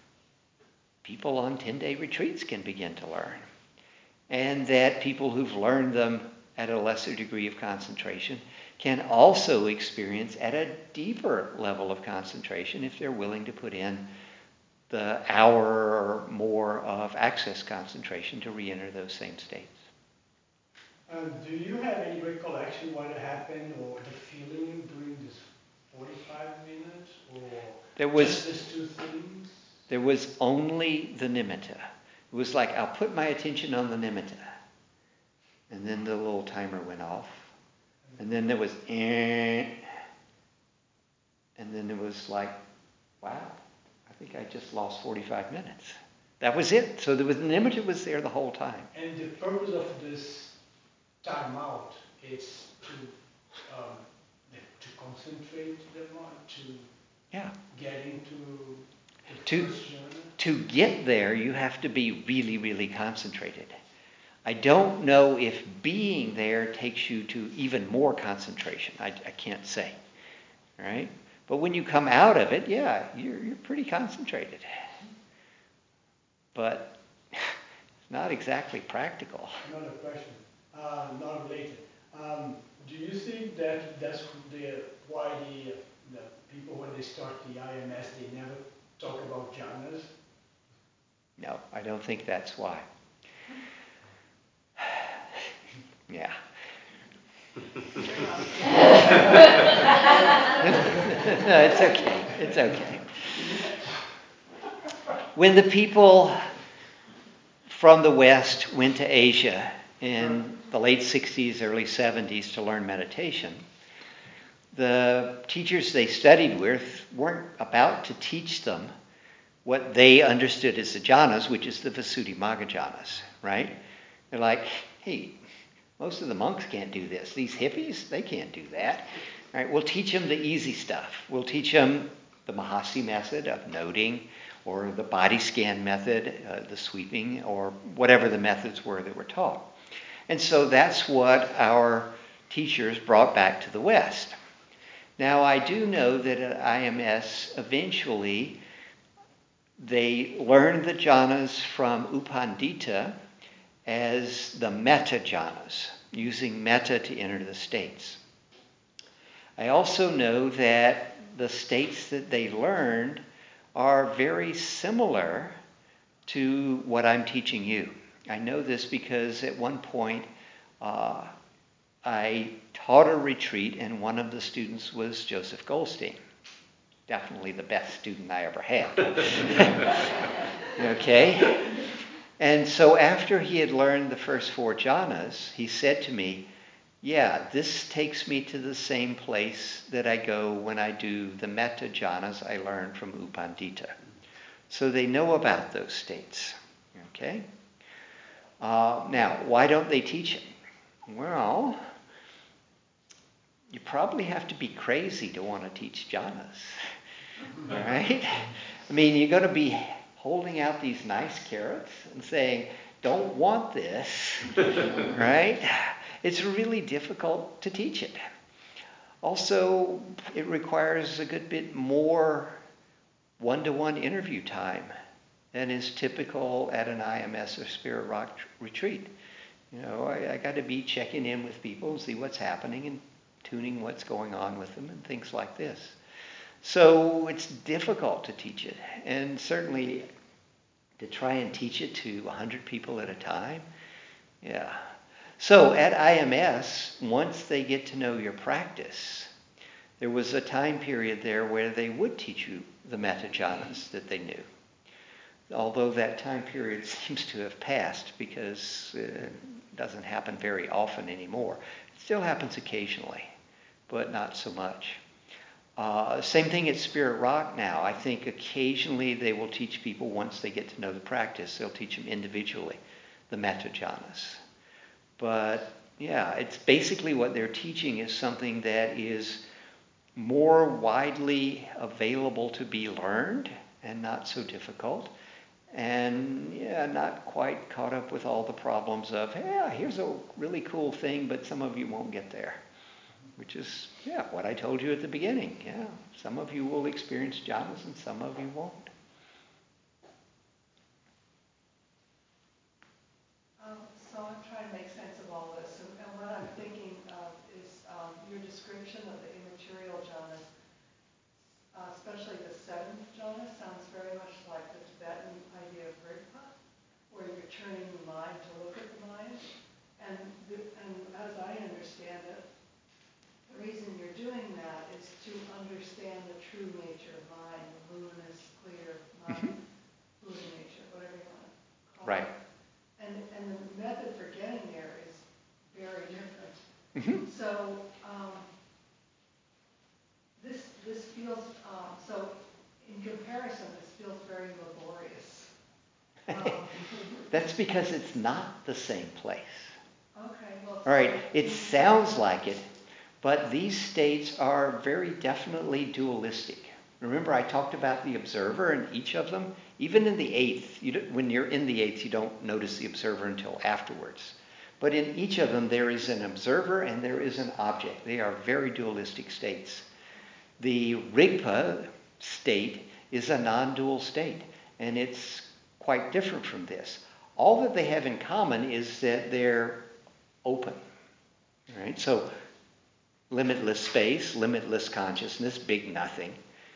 people on ten-day retreats can begin to learn. And that people who've learned them at a lesser degree of concentration can also experience at a deeper level of concentration if they're willing to put in the hour or more of access concentration to re-enter those same states. Uh, do you have any recollection what happened or the feeling during this forty-five minutes, or there was, just these two things? There was only the nimitta. It was like, I'll put my attention on the nimitta. And then the little timer went off. And then there was, eh. And then it was like, wow, I think I just lost forty-five minutes. That was it. So there was, the nimitta was there the whole time. And the purpose of this time out is to um, to concentrate the mind, to yeah. get into the to, first journey? To get there, you have to be really, really concentrated. I don't know if being there takes you to even more concentration. I, I can't say, right? But when you come out of it, yeah, you're, you're pretty concentrated. But it's not exactly practical. Another question, uh, not related. Um, do you think that that's the, why the, the people, when they start the I M S, they never talk about jhanas? No, I don't think that's why. Yeah. No, it's okay. It's okay. When the people from the West went to Asia in the late sixties, early seventies to learn meditation, the teachers they studied with weren't about to teach them what they understood as the jhanas, which is the Visuddhimagga jhanas, right? They're like, hey, most of the monks can't do this. These hippies, they can't do that. All right, we'll teach them the easy stuff. We'll teach them the Mahasi method of noting, or the body scan method, uh, the sweeping, or whatever the methods were that were taught. And so that's what our teachers brought back to the West. Now, I do know that at I M S, eventually, they learned the jhanas from U Pandita as the metta jhanas, using metta to enter the states. I also know that the states that they learned are very similar to what I'm teaching you. I know this because at one point uh, I taught a retreat and one of the students was Joseph Goldstein. Definitely the best student I ever had. Okay? And so after he had learned the first four jhanas, he said to me, yeah, this takes me to the same place that I go when I do the metta jhanas I learned from U Pandita. So they know about those states. Okay? Uh, now, why don't they teach it? Well, you probably have to be crazy to want to teach jhanas. Right? I mean, you're going to be holding out these nice carrots and saying, don't want this, right? It's really difficult to teach it. Also, it requires a good bit more one-to-one interview time than is typical at an I M S or Spirit Rock retreat. You know, I, I got to be checking in with people and see what's happening and tuning what's going on with them and things like this. So it's difficult to teach it, and certainly to try and teach it to one hundred people at a time, yeah. So at I M S, once they get to know your practice, there was a time period there where they would teach you the metta jhanas that they knew. Although that time period seems to have passed because it doesn't happen very often anymore. It still happens occasionally, but not so much. Uh, same thing at Spirit Rock now. I think occasionally they will teach people once they get to know the practice. They'll teach them individually the metta jhanas. But yeah, it's basically what they're teaching is something that is more widely available to be learned and not so difficult. And yeah, not quite caught up with all the problems of, yeah, here's a really cool thing, but some of you won't get there. Which is, yeah, what I told you at the beginning. Yeah, some of you will experience jhanas and some of you won't. Um, so I'm trying to make sense of all this. And, and what I'm thinking of is um, your description of the immaterial jhanas, uh, especially the seventh jhana, sounds very much like the Tibetan idea of rigpa, where you're turning the mind to look at the mind. And, the, and as I understand it, the reason you're doing that is to understand the true nature of mind, the luminous, clear mind, Buddha nature, whatever you want to call Right. it. And, and the method for getting there is very different. Mm-hmm. So um, this this feels, um, so in comparison, this feels very laborious. Um, That's because it's not the same place. okay, well, All right, it sounds like it, but these states are very definitely dualistic. Remember I talked about the observer in each of them? Even in the eighth, you when you're in the eighth, you don't notice the observer until afterwards. But in each of them, there is an observer and there is an object. They are very dualistic states. The Rigpa state is a non-dual state, and it's quite different from this. All that they have in common is that they're open. Right? So limitless space, limitless consciousness, big nothing.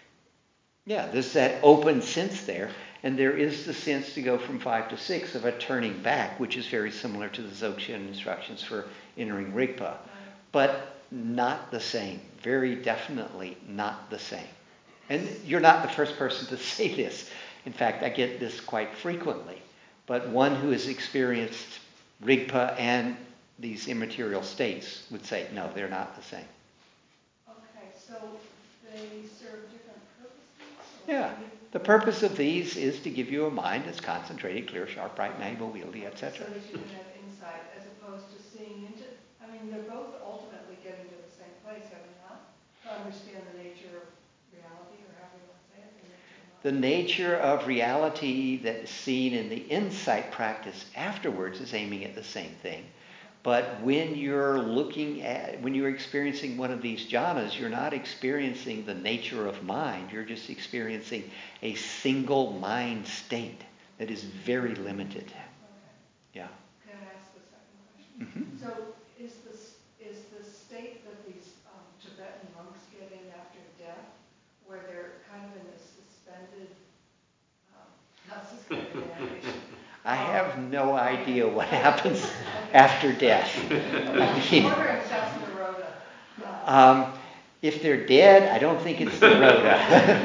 Yeah, there's that open sense there, and there is the sense to go from five to six of a turning back, which is very similar to the Dzogchen instructions for entering Rigpa, but not the same. Very definitely not the same. And you're not the first person to say this. In fact, I get this quite frequently. But one who has experienced Rigpa and these immaterial states would say, no, they're not the same. Okay, so they serve different purposes? Yeah. The purpose of these is to give you a mind that's concentrated, clear, sharp, bright, able, wieldy, et cetera. So that you can have insight as opposed to seeing into, I mean, they're both ultimately getting to the same place, have they not? To understand the nature of reality, or however you want to say it, the nature of The nature of reality that is seen in the insight practice afterwards is aiming at the same thing. But when you're looking at, when you're experiencing one of these jhanas, you're not experiencing the nature of mind. You're just experiencing a single mind state that is very limited. Okay. Yeah. Can I ask the second question? Mm-hmm. So is this is the state that these um, Tibetan monks get in after death, where they're kind of in a suspended, um, not suspended animation? I um, have no idea what okay. happens Okay. after death. I'm wondering if that's Nirodha. Uh, Um, if they're dead, I don't think it's Nirodha.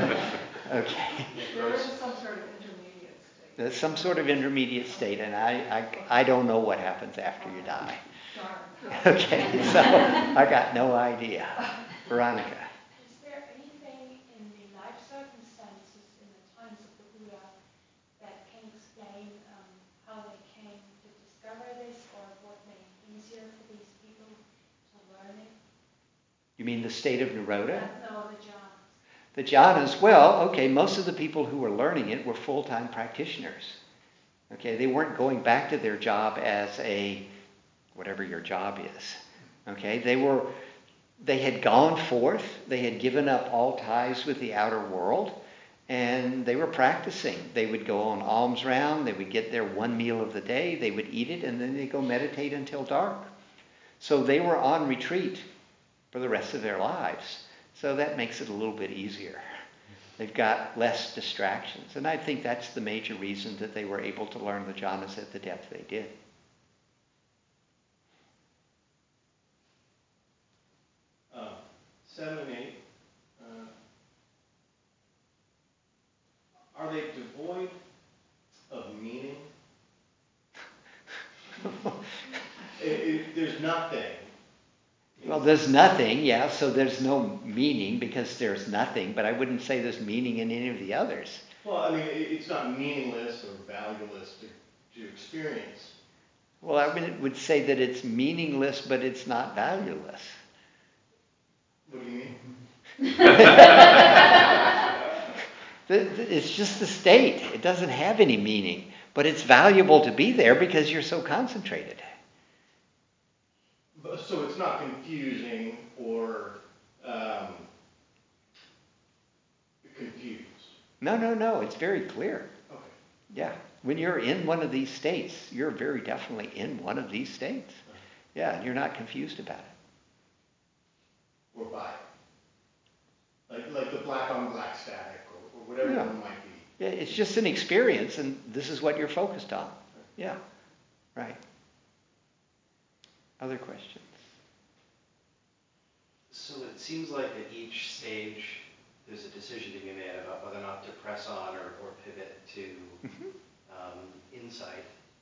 Okay. there is some sort of intermediate state. There's some sort of intermediate state, and I, I, I don't know what happens after you die. Darn. Okay, so I got no idea. Veronica. Is there anything in the life circumstances in the times of the Buddha that can explain um, how they came to discover this, or what made it easier for these people to learn it? You mean the state of Nirodha? Uh, no, the jhanas. The jhanas, well, okay, most of the people who were learning it were full-time practitioners. Okay, they weren't going back to their job as a, whatever your job is. Okay, they were, they had gone forth, they had given up all ties with the outer world, and they were practicing. They would go on alms round, they would get their one meal of the day, they would eat it, and then they'd go meditate until dark. So they were on retreat for the rest of their lives. So that makes it a little bit easier. They've got less distractions. And I think that's the major reason that they were able to learn the jhanas at the depth they did. Uh, seven and eight. Uh, are they devoid of meaning? it, it, there's nothing. Well, there's nothing, yeah, so there's no meaning because there's nothing, but I wouldn't say there's meaning in any of the others. Well, I mean, it, it's not meaningless or valueless to, to experience. Well, I would, would say that it's meaningless, but it's not valueless. What do you mean? It's just the state. It doesn't have any meaning, but it's valuable to be there because you're so concentrated. But, so it's not confusing or um, confused? No, no, no. It's very clear. Okay. Yeah. When you're in one of these states, you're very definitely in one of these states. Yeah, and you're not confused about it. Or by it. Like, like the black on black static or, or whatever Yeah. one might be. Yeah, it's just an experience, and this is what you're focused on. Yeah, right. Other questions? So it seems like at each stage there's a decision to be made about whether or not to press on or, or pivot to Mm-hmm. um, insight.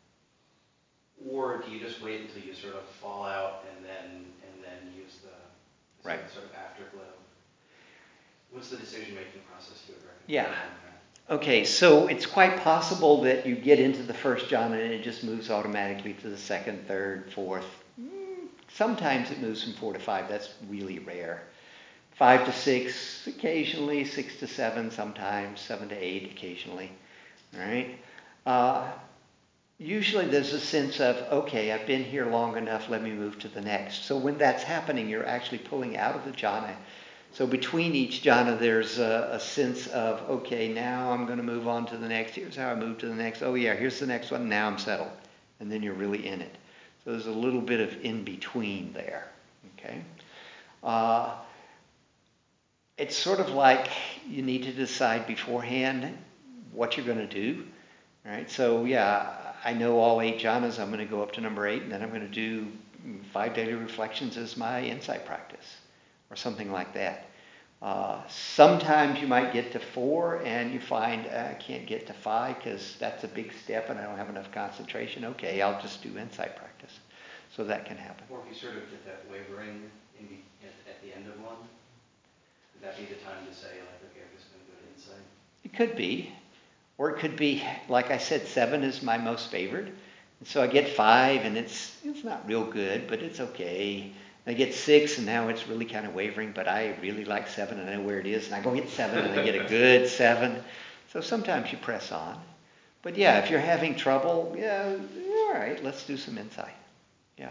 Or do you just wait until you sort of fall out and then and then use the, the Right. sort of afterglow? What's the decision-making process you would recommend? Yeah. Okay, so it's quite possible that you get into the first jhana and it just moves automatically to the second, third, fourth. Sometimes it moves from four to five. That's really rare. five to six occasionally, six to seven sometimes, seven to eight occasionally. All right. Uh, usually there's a sense of, okay, I've been here long enough, let me move to the next. So when that's happening, you're actually pulling out of the jhana. So between each jhana, there's a, a sense of, okay, now I'm going to move on to the next. Here's how I move to the next. Oh yeah, here's the next one. Now I'm settled. And then you're really in it. So there's a little bit of in between there. Okay. Uh, it's sort of like you need to decide beforehand what you're going to do. Right. So yeah, I know all eight jhanas. I'm going to go up to number eight, and then I'm going to do five daily reflections as my insight practice, or something like that. Uh, sometimes you might get to four and you find uh, I can't get to five because that's a big step and I don't have enough concentration. Okay, I'll just do insight practice. So that can happen. Or if you sort of get that wavering in the, at, at the end of one, would that be the time to say, like, okay, I'm just going to go to insight? It could be. Or it could be, like I said, seven is my most favored. And so I get five and it's it's not real good, but it's okay. I get six and now it's really kind of wavering, but I really like seven and I know where it is. And I go get seven and I get a good seven. So sometimes you press on. But yeah, if you're having trouble, yeah, all right, let's do some insight. Yeah.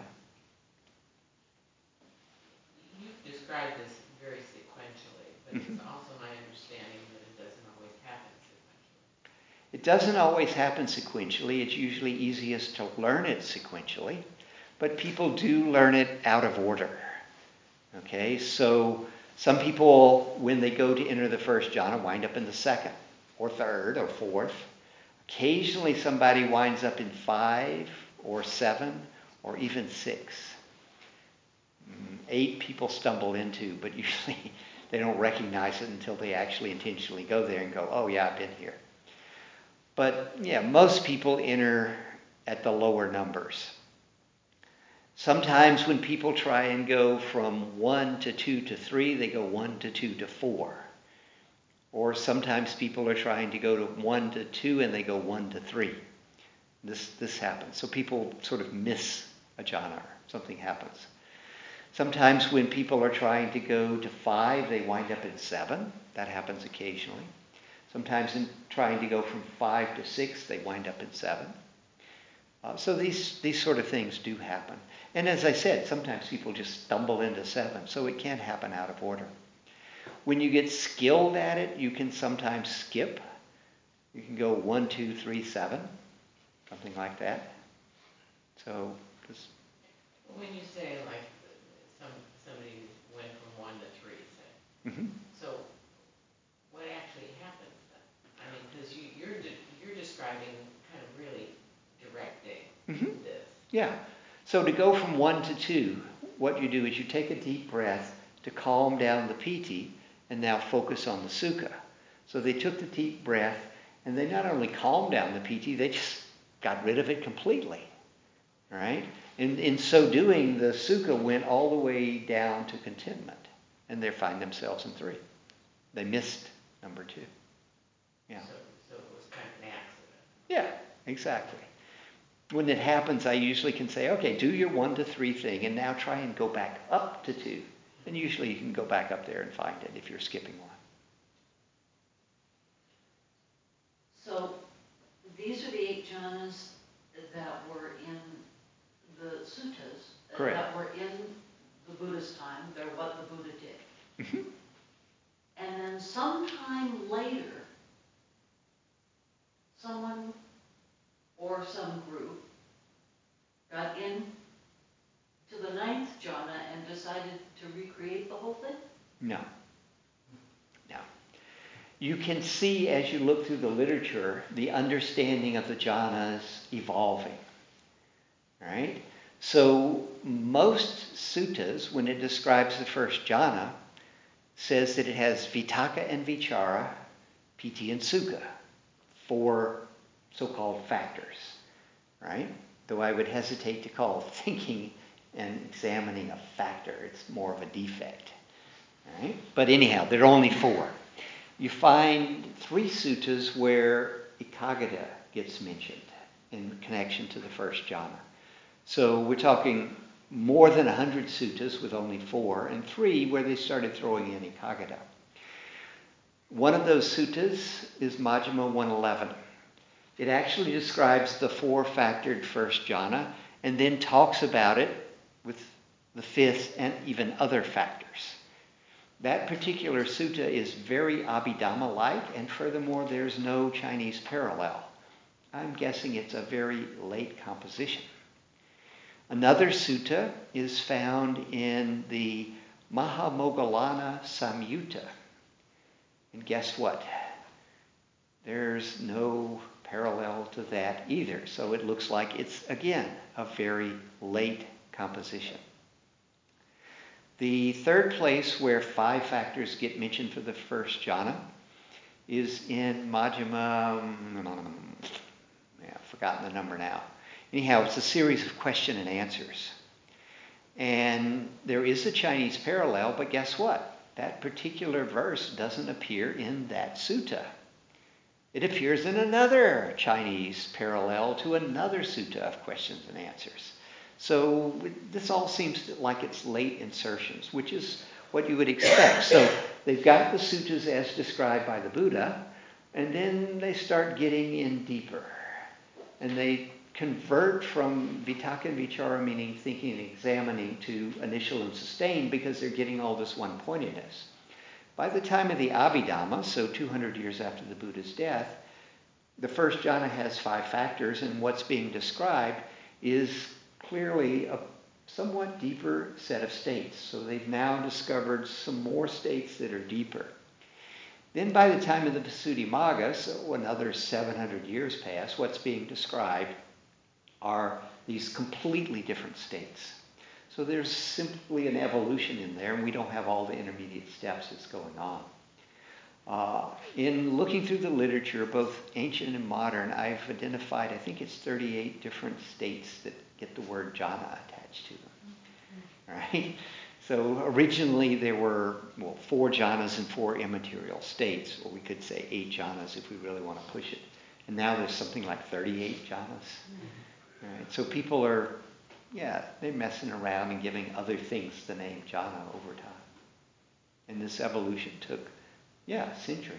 You described this very sequentially, but mm-hmm. It's also my understanding that it doesn't always happen sequentially. It doesn't always happen sequentially. It's usually easiest to learn it sequentially. But people do learn it out of order. Okay, so some people, when they go to enter the first jhana, wind up in the second, or third, or fourth. Occasionally somebody winds up in five, or seven, or even six. Eight people stumble into, but usually they don't recognize it until they actually intentionally go there and go, oh yeah, I've been here. But yeah, most people enter at the lower numbers. Sometimes when people try and go from one to two to three, they go one to two to four. Or sometimes people are trying to go to one to two and they go one to three. This this happens. So people sort of miss a jhana. Something happens. Sometimes when people are trying to go to five, they wind up in seven. That happens occasionally. Sometimes in trying to go from five to six, they wind up in seven. Uh, so these these sort of things do happen. And as I said, sometimes people just stumble into seven, so it can happen out of order. When you get skilled at it, you can sometimes skip. You can go one, two, three, seven, something like that. So just... When you say like some somebody went from one to three, say, mm-hmm. So what actually happens then? I mean, because you, you're de- you're describing kind of really directing mm-hmm. this. Yeah. So to go from one to two, what you do is you take a deep breath to calm down the piti and now focus on the sukha. So they took the deep breath and they not only calmed down the piti, they just got rid of it completely. All right? And in so doing, the sukha went all the way down to contentment and they find themselves in three. They missed number two. Yeah. So, so it was kind of an accident. Yeah, exactly. When it happens, I usually can say, okay, do your one to three thing and now try and go back up to two. And usually you can go back up there and find it if you're skipping one. So these are the eight jhanas that were in the suttas. Correct. That were in the Buddha's time. They're what the Buddha did. Mm-hmm. And then sometime later, someone or some group got in to the ninth jhana and decided to recreate the whole thing? No. No. You can see as you look through the literature, the understanding of the jhanas evolving. Right? So most suttas, when it describes the first jhana, says that it has vitaka and vichara, piti and sukha, four so-called factors, right? Though I would hesitate to call thinking and examining a factor. It's more of a defect, right? But anyhow, there are only four. You find three suttas where ekaggata gets mentioned in connection to the first jhana. So we're talking more than one hundred suttas with only four, and three where they started throwing in Ekagata. One of those suttas is Majjhima one eleven. It actually describes the four-factored first jhana and then talks about it with the fifth and even other factors. That particular sutta is very Abhidhamma-like, and furthermore, there's no Chinese parallel. I'm guessing it's a very late composition. Another sutta is found in the Mahamoggallana Samyutta. And guess what? There's no parallel to that either. So it looks like it's, again, a very late composition. The third place where five factors get mentioned for the first jhana is in Majjhima, yeah, I've forgotten the number now. Anyhow, it's a series of question and answers. And there is a Chinese parallel, but guess what? That particular verse doesn't appear in that sutta. It appears in another Chinese parallel to another sutta of questions and answers. So this all seems like it's late insertions, which is what you would expect. So they've got the suttas as described by the Buddha, and then they start getting in deeper. And they convert from vitakka and vichara, meaning thinking and examining, to initial and sustained, because they're getting all this one-pointedness. By the time of the Abhidhamma, so two hundred years after the Buddha's death, the first jhana has five factors, and what's being described is clearly a somewhat deeper set of states. So they've now discovered some more states that are deeper. Then by the time of the Visuddhimagga, so another seven hundred years pass, what's being described are these completely different states. So there's simply an evolution in there, and we don't have all the intermediate steps that's going on. Uh, in looking through the literature, both ancient and modern, I've identified, I think it's thirty-eight different states that get the word jhana attached to them. All right? So originally there were, well, four jhanas and four immaterial states, or we could say eight jhanas if we really want to push it. And now there's something like thirty-eight jhanas. All right? So people are, yeah, they're messing around and giving other things the name jhana over time. And this evolution took, yeah, centuries.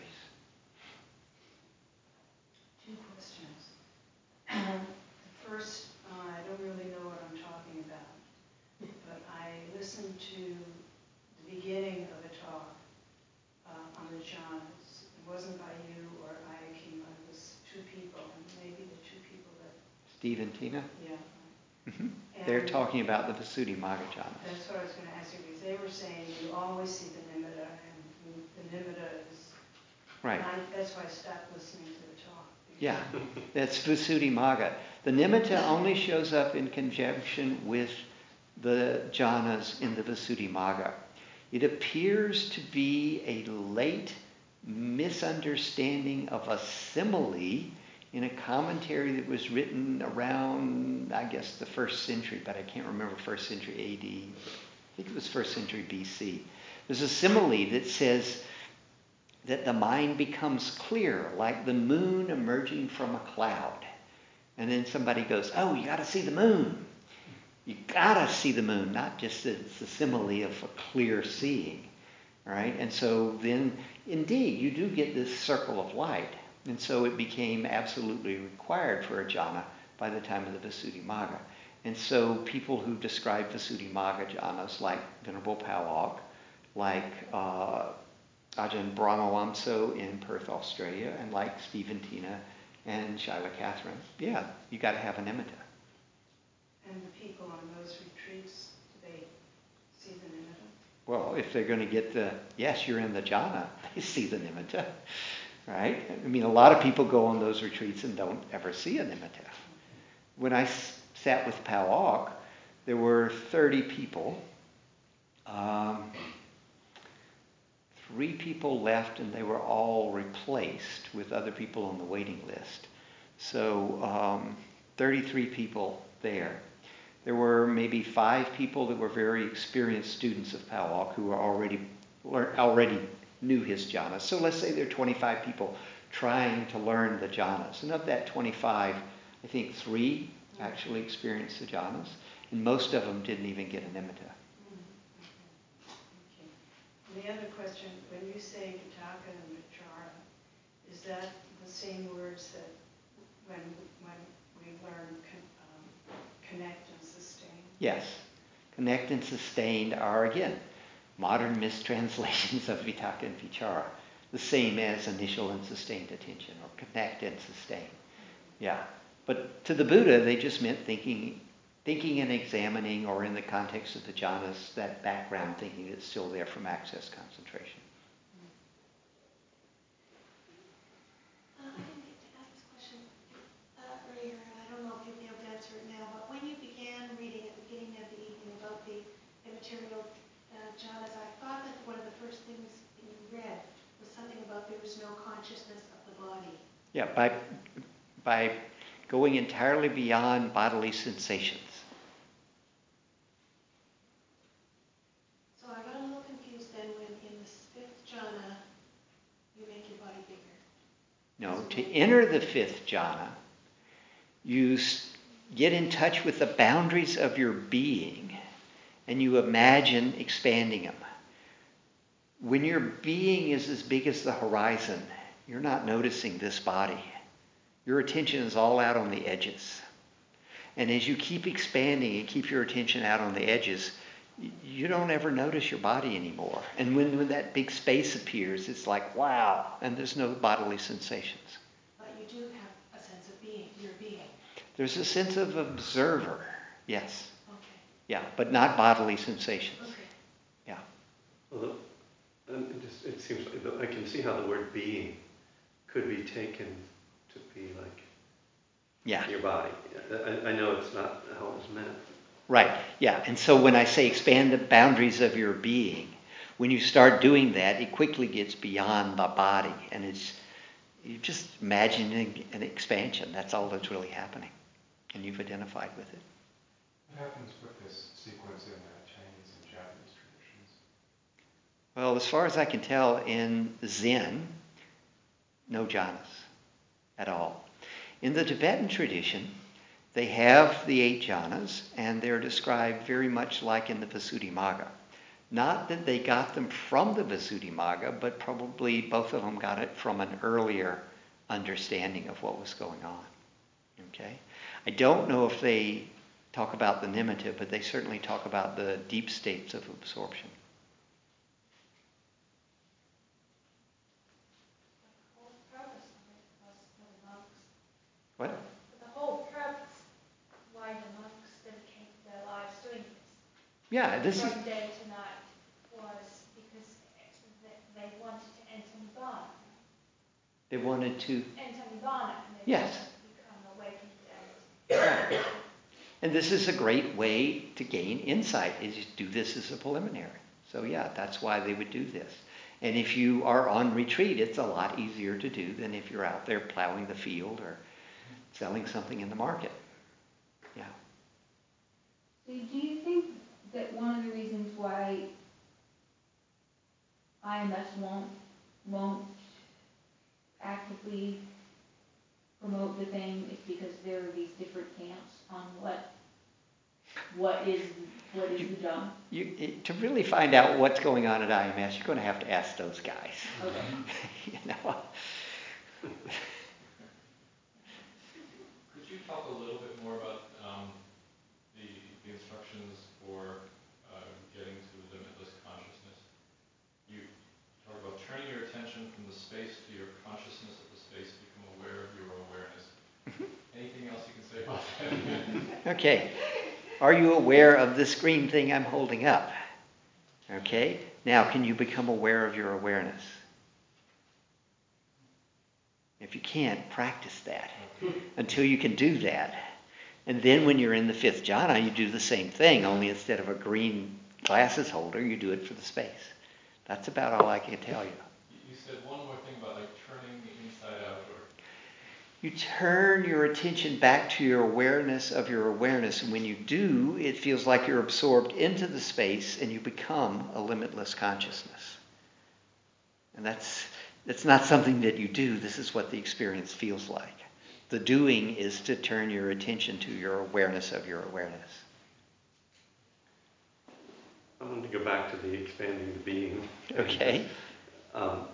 Two questions. Um, the first, uh, I don't really know what I'm talking about, but I listened to the beginning of a talk uh, on the jhanas. It wasn't by you or Ayakima, it was two people, and maybe the two people that... Steve and Tina? Yeah. Mm-hmm. They're talking about the Visuddhimagga jhanas. That's what I was going to ask you, because they were saying you always see the nimitta, and the nimitta is... Right. I, that's why I stopped listening to the talk. Yeah, that's Visuddhimagga. The nimitta only shows up in conjunction with the jhanas in the Visuddhimagga. It appears to be a late misunderstanding of a simile in a commentary that was written around, I guess, the first century, but I can't remember first century A D. I think it was first century B C. There's a simile that says that the mind becomes clear, like the moon emerging from a cloud. And then somebody goes, oh, you got to see the moon. You got to see the moon, not just that it's the simile of a clear seeing. All right? And so then, indeed, you do get this circle of light. And so it became absolutely required for a jhana by the time of the Visuddhimagga. And so people who describe Visuddhimagga jhanas, like Venerable Pao-Auk, like uh, Ajahn Brahmawamso in Perth, Australia, and like Stephen Tina and Shaila Catherine, yeah, you got to have a nimitta. And the people on those retreats, do they see the nimitta? Well, if they're going to get the, yes, you're in the jhana, they see the nimitta, right? I mean, a lot of people go on those retreats and don't ever see a nimitta. When I s- sat with Pao-Auk, there were thirty people. Um, three people left, and they were all replaced with other people on the waiting list. So um, thirty-three people there. There were maybe five people that were very experienced students of Pao-Auk who were already already knew his jhanas. So let's say there are twenty-five people trying to learn the jhanas. And of that twenty-five, I think three actually experienced the jhanas. And most of them didn't even get a nimitta. Okay. And the other question, when you say Vitakka and Vichara, is that the same words that when when we learn con, um, connect and sustain? Yes. Connect and sustain are, again, modern mistranslations of Vitakka and Vichara. The same as initial and sustained attention, or connect and sustain. Yeah. But to the Buddha, they just meant thinking thinking and examining, or in the context of the jhanas, that background thinking that's still there from access concentration. Uh, I didn't get to ask this question uh, earlier, and I don't know if you'll be able to answer it now, but when you began reading at the beginning of the evening about the immaterial uh, jhanas, I thought that one of the first things you read was something about there was no consciousness of the body. Yeah, by by going entirely beyond bodily sensations. So I got a little confused then when in the fifth jhana you make your body bigger. No, So to when- enter the fifth jhana, you get in touch with the boundaries of your being and you imagine expanding them. When your being is as big as the horizon, you're not noticing this body. Your attention is all out on the edges. And as you keep expanding and keep your attention out on the edges, you don't ever notice your body anymore. And when, when that big space appears, it's like, wow, and there's no bodily sensations. But you do have a sense of being, your being. There's a sense of observer, yes. Okay. Yeah, but not bodily sensations. Okay. Yeah. Although, and it just it seems like the, I can see how the word being could be taken to be like Yeah. your body. I, I know it's not how it was meant. Right, yeah. And so when I say expand the boundaries of your being, when you start doing that, it quickly gets beyond the body. And it's, you're just imagining an expansion. That's all that's really happening. And you've identified with it. What happens with this sequence in uh, Chinese and Japanese traditions? Well, as far as I can tell, in Zen, no jhanas at all. In the Tibetan tradition, they have the eight jhanas, and they're described very much like in the Visuddhimagga. Not that they got them from the Visuddhimagga, but probably both of them got it from an earlier understanding of what was going on. Okay? I don't know if they talk about the nimitta, but they certainly talk about the deep states of absorption. The whole purpose of it was for the monks. What? The whole purpose why the monks dedicated their lives doing this. Yeah, this is... From day to night was because they wanted to enter Nibbana. They wanted to... Enter Nibbana, and they Yes. wanted to become awakened and... Right. And this is a great way to gain insight, is to do this as a preliminary. So yeah, that's why they would do this. And if you are on retreat, it's a lot easier to do than if you're out there plowing the field or selling something in the market. Yeah. So do you think that one of the reasons why I M S won't won't actively promote the thing is because there are these different camps on what what is what is the job? You, it, to really find out what's going on at I M S, you're going to have to ask those guys. Okay. You know. Could you talk a little bit more about um, the, the instructions for uh, getting to limitless consciousness? You talk about turning your attention from the space to your consciousness of the space, become aware of your awareness. Anything else you can say about that? Okay. Are you aware of this green thing I'm holding up? Okay. Now, can you become aware of your awareness? If you can't, practice that until you can do that. And then when you're in the fifth jhana, you do the same thing, only instead of a green glasses holder, you do it for the space. That's about all I can tell you. You said one more thing about like turning inside out, or you turn your attention back to your awareness of your awareness, and when you do, it feels like you're absorbed into the space and you become a limitless consciousness. And that's that's not something that you do. This is what the experience feels like. The doing is to turn your attention to your awareness of your awareness. I wanted to go back to the expanding the being. Okay. Um,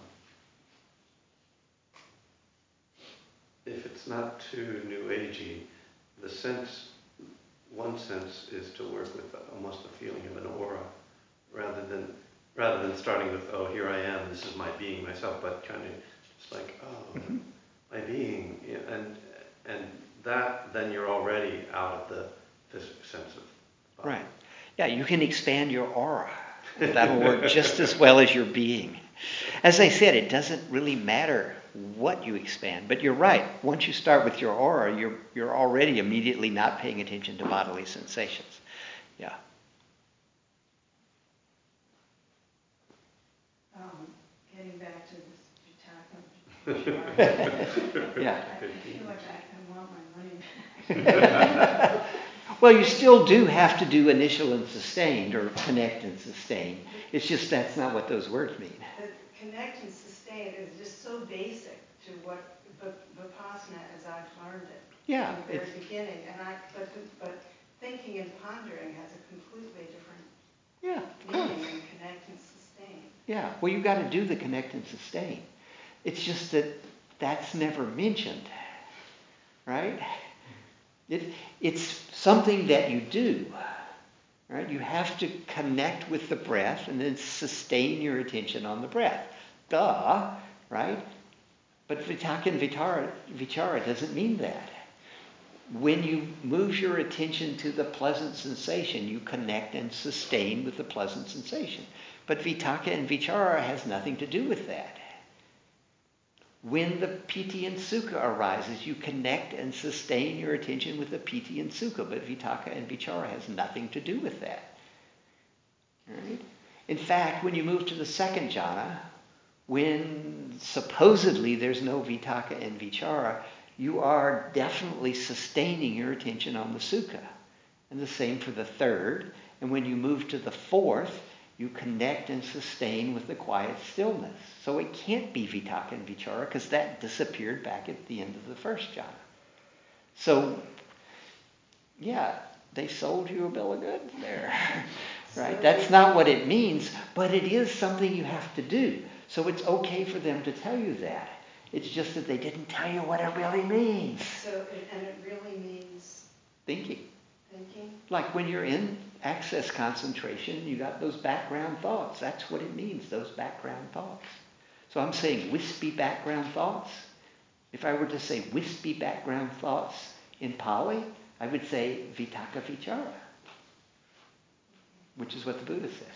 if it's not too new agey, the sense, one sense is to work with almost a feeling of an aura, rather than rather than starting with, oh, here I am, this is my being, myself, but kind of just like, oh, Mm-hmm. my being, yeah, and and that, then you're already out of the physical sense of body. Right. Yeah, you can expand your aura. That'll work just as well as your being. As I said, it doesn't really matter what you expand, but you're right. Once you start with your aura, you're you're already immediately not paying attention to bodily sensations. Yeah. Um, getting back to this Vitaka. Yeah. I feel like I, I want my money back. Well, you still do have to do initial and sustained, or connect and sustain. It's just that's not what those words mean. The connect and sustain is just so basic to what Vipassana as I've learned it. Yeah, From the very it's- beginning. And I, but, but thinking and pondering has a completely different Yeah, of course. meaning than connect and sustain. Yeah, well, you've got to do the connect and sustain. It's just that that's never mentioned, right? It, it's something that you do, right? You have to connect with the breath and then sustain your attention on the breath. Duh, right? But Vitaka and Vichara, Vichara doesn't mean that. When you move your attention to the pleasant sensation, you connect and sustain with the pleasant sensation. But Vitaka and Vichara has nothing to do with that. When the piti and sukha arises, you connect and sustain your attention with the piti and sukha, but Vitaka and Vichara has nothing to do with that. Right? In fact, when you move to the second jhana, when supposedly there's no Vitaka and Vichara, you are definitely sustaining your attention on the sukha. And the same for the third. And when you move to the fourth, you connect and sustain with the quiet stillness. So it can't be Vitaka and Vichara because that disappeared back at the end of the first jhana. So, yeah, they sold you a bill of goods there. Right? That's not what it means, but it is something you have to do. So it's okay for them to tell you that. It's just that they didn't tell you what it really means. So, it, and it really means Thinking. thinking? Like when you're in access concentration, you got those background thoughts. That's what it means, those background thoughts. So I'm saying wispy background thoughts. If I were to say wispy background thoughts in Pali, I would say Vitaka Vichara, which is what the Buddha says.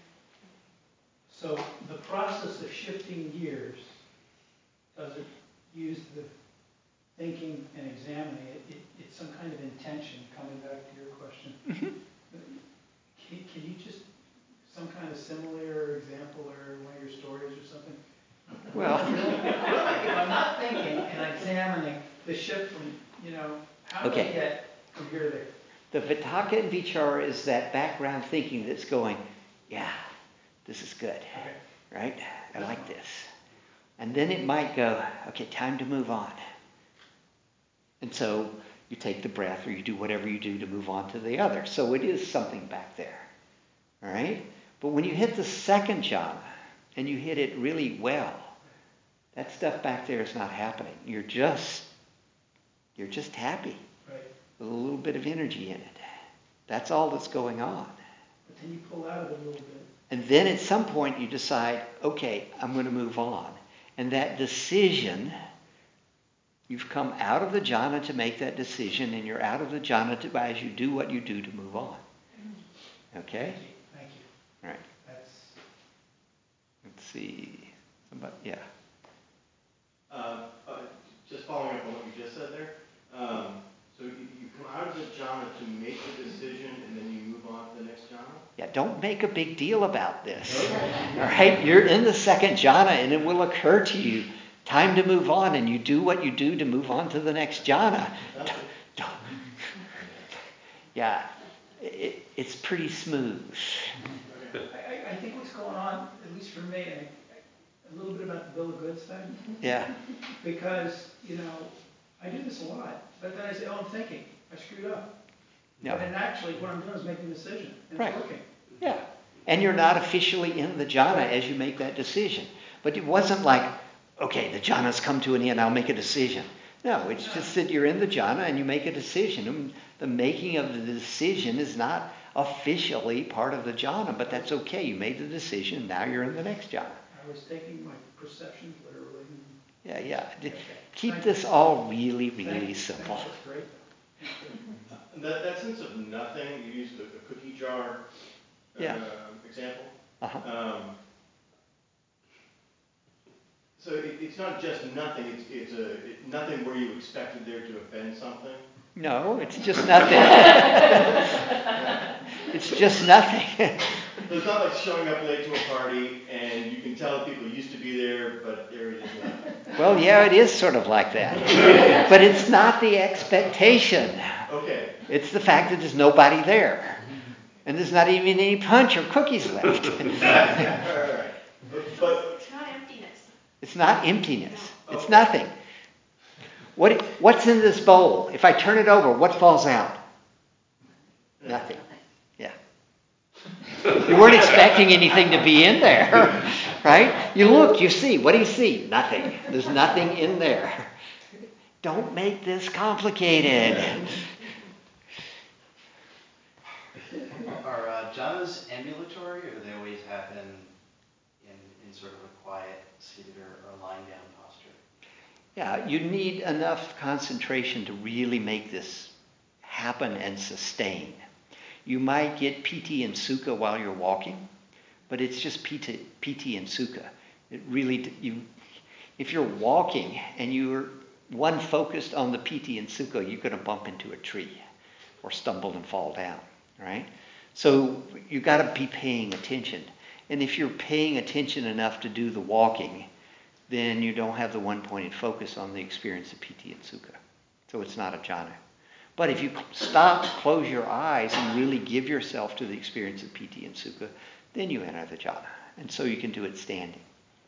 So the process of shifting gears doesn't use the thinking and examining it. it it's some kind of intention, coming back to your question. Mm-hmm. Can, can you just, some kind of simile or example or one of your stories or something? Well, really, if I'm not thinking and examining the shift from, you know, how do Okay. I get from here to there? the Vitaka and Vichara is that background thinking that's going, yeah, this is good, Okay. right? I like this. And then it might go, okay, time to move on. And so you take the breath or you do whatever you do to move on to the other. So it is something back there, all right? But when you hit the second jhana and you hit it really well, that stuff back there is not happening. You're just, you're just happy. Right. With a little bit of energy in it. That's all that's going on. But then you pull out of it a little bit. And then at some point you decide, okay, I'm going to move on. And that decision, you've come out of the jhana to make that decision, and you're out of the jhana to, as you do what you do to move on. Okay? Thank you. All right. That's Let's see. Somebody, yeah. Uh, uh, just following up on what you just said there. Um, so you, you come out of the jhana to make the decision, and then you move on to the next jhana? Yeah, don't make a big deal about this. All right? You're in the second jhana, and it will occur to you, time to move on, and you do what you do to move on to the next jhana. Don't, don't. Yeah, it, it's pretty smooth. I, I think what's going on, at least for me, and a little bit about the bill of goods thing. Yeah. Because, you know, I do this a lot, but then I say, oh, I'm thinking, I screwed up. No. But then actually, what I'm doing is making a decision, and Right. it's working. Yeah. And you're not officially in the jhana as you make that decision. But it wasn't like, okay, the jhana's come to an end, I'll make a decision. No, it's just that you're in the jhana and you make a decision. And the making of the decision is not officially part of the jhana, but that's okay. You made the decision, now you're in the next jhana. I was taking my perceptions literally. Yeah, yeah. Okay. Keep Thank this you. all really, Thank really you. simple. Thank you. That's great. Uh, That, that sense of nothing, you used a, a cookie jar uh, Yeah. example. Uh-huh. Um, so it, it's not just nothing, it's, it's a, it, nothing where you expected there to have been something. No, it's just nothing. It's just nothing. So it's not like showing up late to a party and you can tell people used to be there, but there it is now. Well, yeah, it is sort of like that. But it's not the expectation. Okay. It's the fact that there's nobody there. And there's not even any punch or cookies left. All right. But It's not emptiness. It's not emptiness. It's nothing. What, what's in this bowl? If I turn it over, what falls out? Nothing. Yeah. You weren't expecting anything to be in there, right? You look, you see. What do you see? Nothing. There's nothing in there. Don't make this complicated. Are uh, jhanas emulatory, or do they always happen in, in sort of a quiet, seated, or, or lying down posture? Yeah, you need enough concentration to really make this happen and sustain. You might get piti and sukha while you're walking, but it's just piti, piti and sukha. It really, you, if you're walking and you're one focused on the piti and sukha, you're going to bump into a tree or stumble and fall down, right? So you got to be paying attention. And if you're paying attention enough to do the walking, then you don't have the one-pointed focus on the experience of piti and sukha. So it's not a jhana. But if you stop, close your eyes, and really give yourself to the experience of piti and sukha, then you enter the jhana. And so you can do it standing.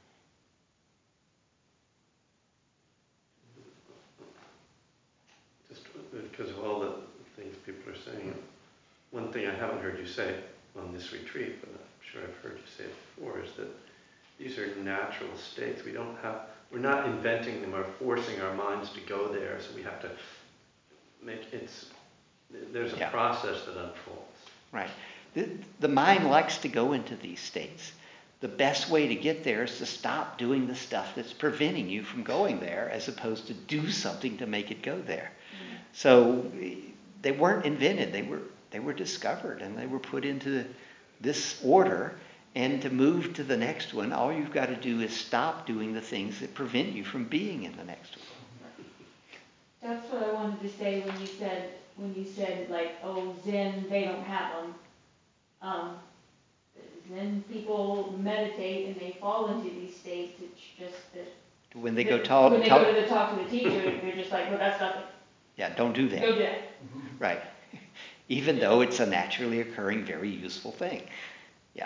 Just because of all the things people are saying, one thing I haven't heard you say on this retreat, but I'm sure I've heard you say it before, is that these are natural states. We don't have, we're not inventing them or forcing our minds to go there, so we have to make, it's, there's a Yeah. process that unfolds. Right. The, the mind likes to go into these states. The best way to get there is to stop doing the stuff that's preventing you from going there, as opposed to do something to make it go there. Mm-hmm. So they weren't invented. They were they were discovered, and they were put into this order. And to move to the next one, all you've got to do is stop doing the things that prevent you from being in the next one. That's what I wanted to say when you said, when you said like, oh, Zen, they don't have them. Um, Zen people meditate and they fall into these states. It's just that when they go talk, when they talk, go to the talk to the teacher, they're just like, well, that's nothing. Yeah, don't do that. Go do that. Right. Even though it's a naturally occurring, very useful thing. Yeah.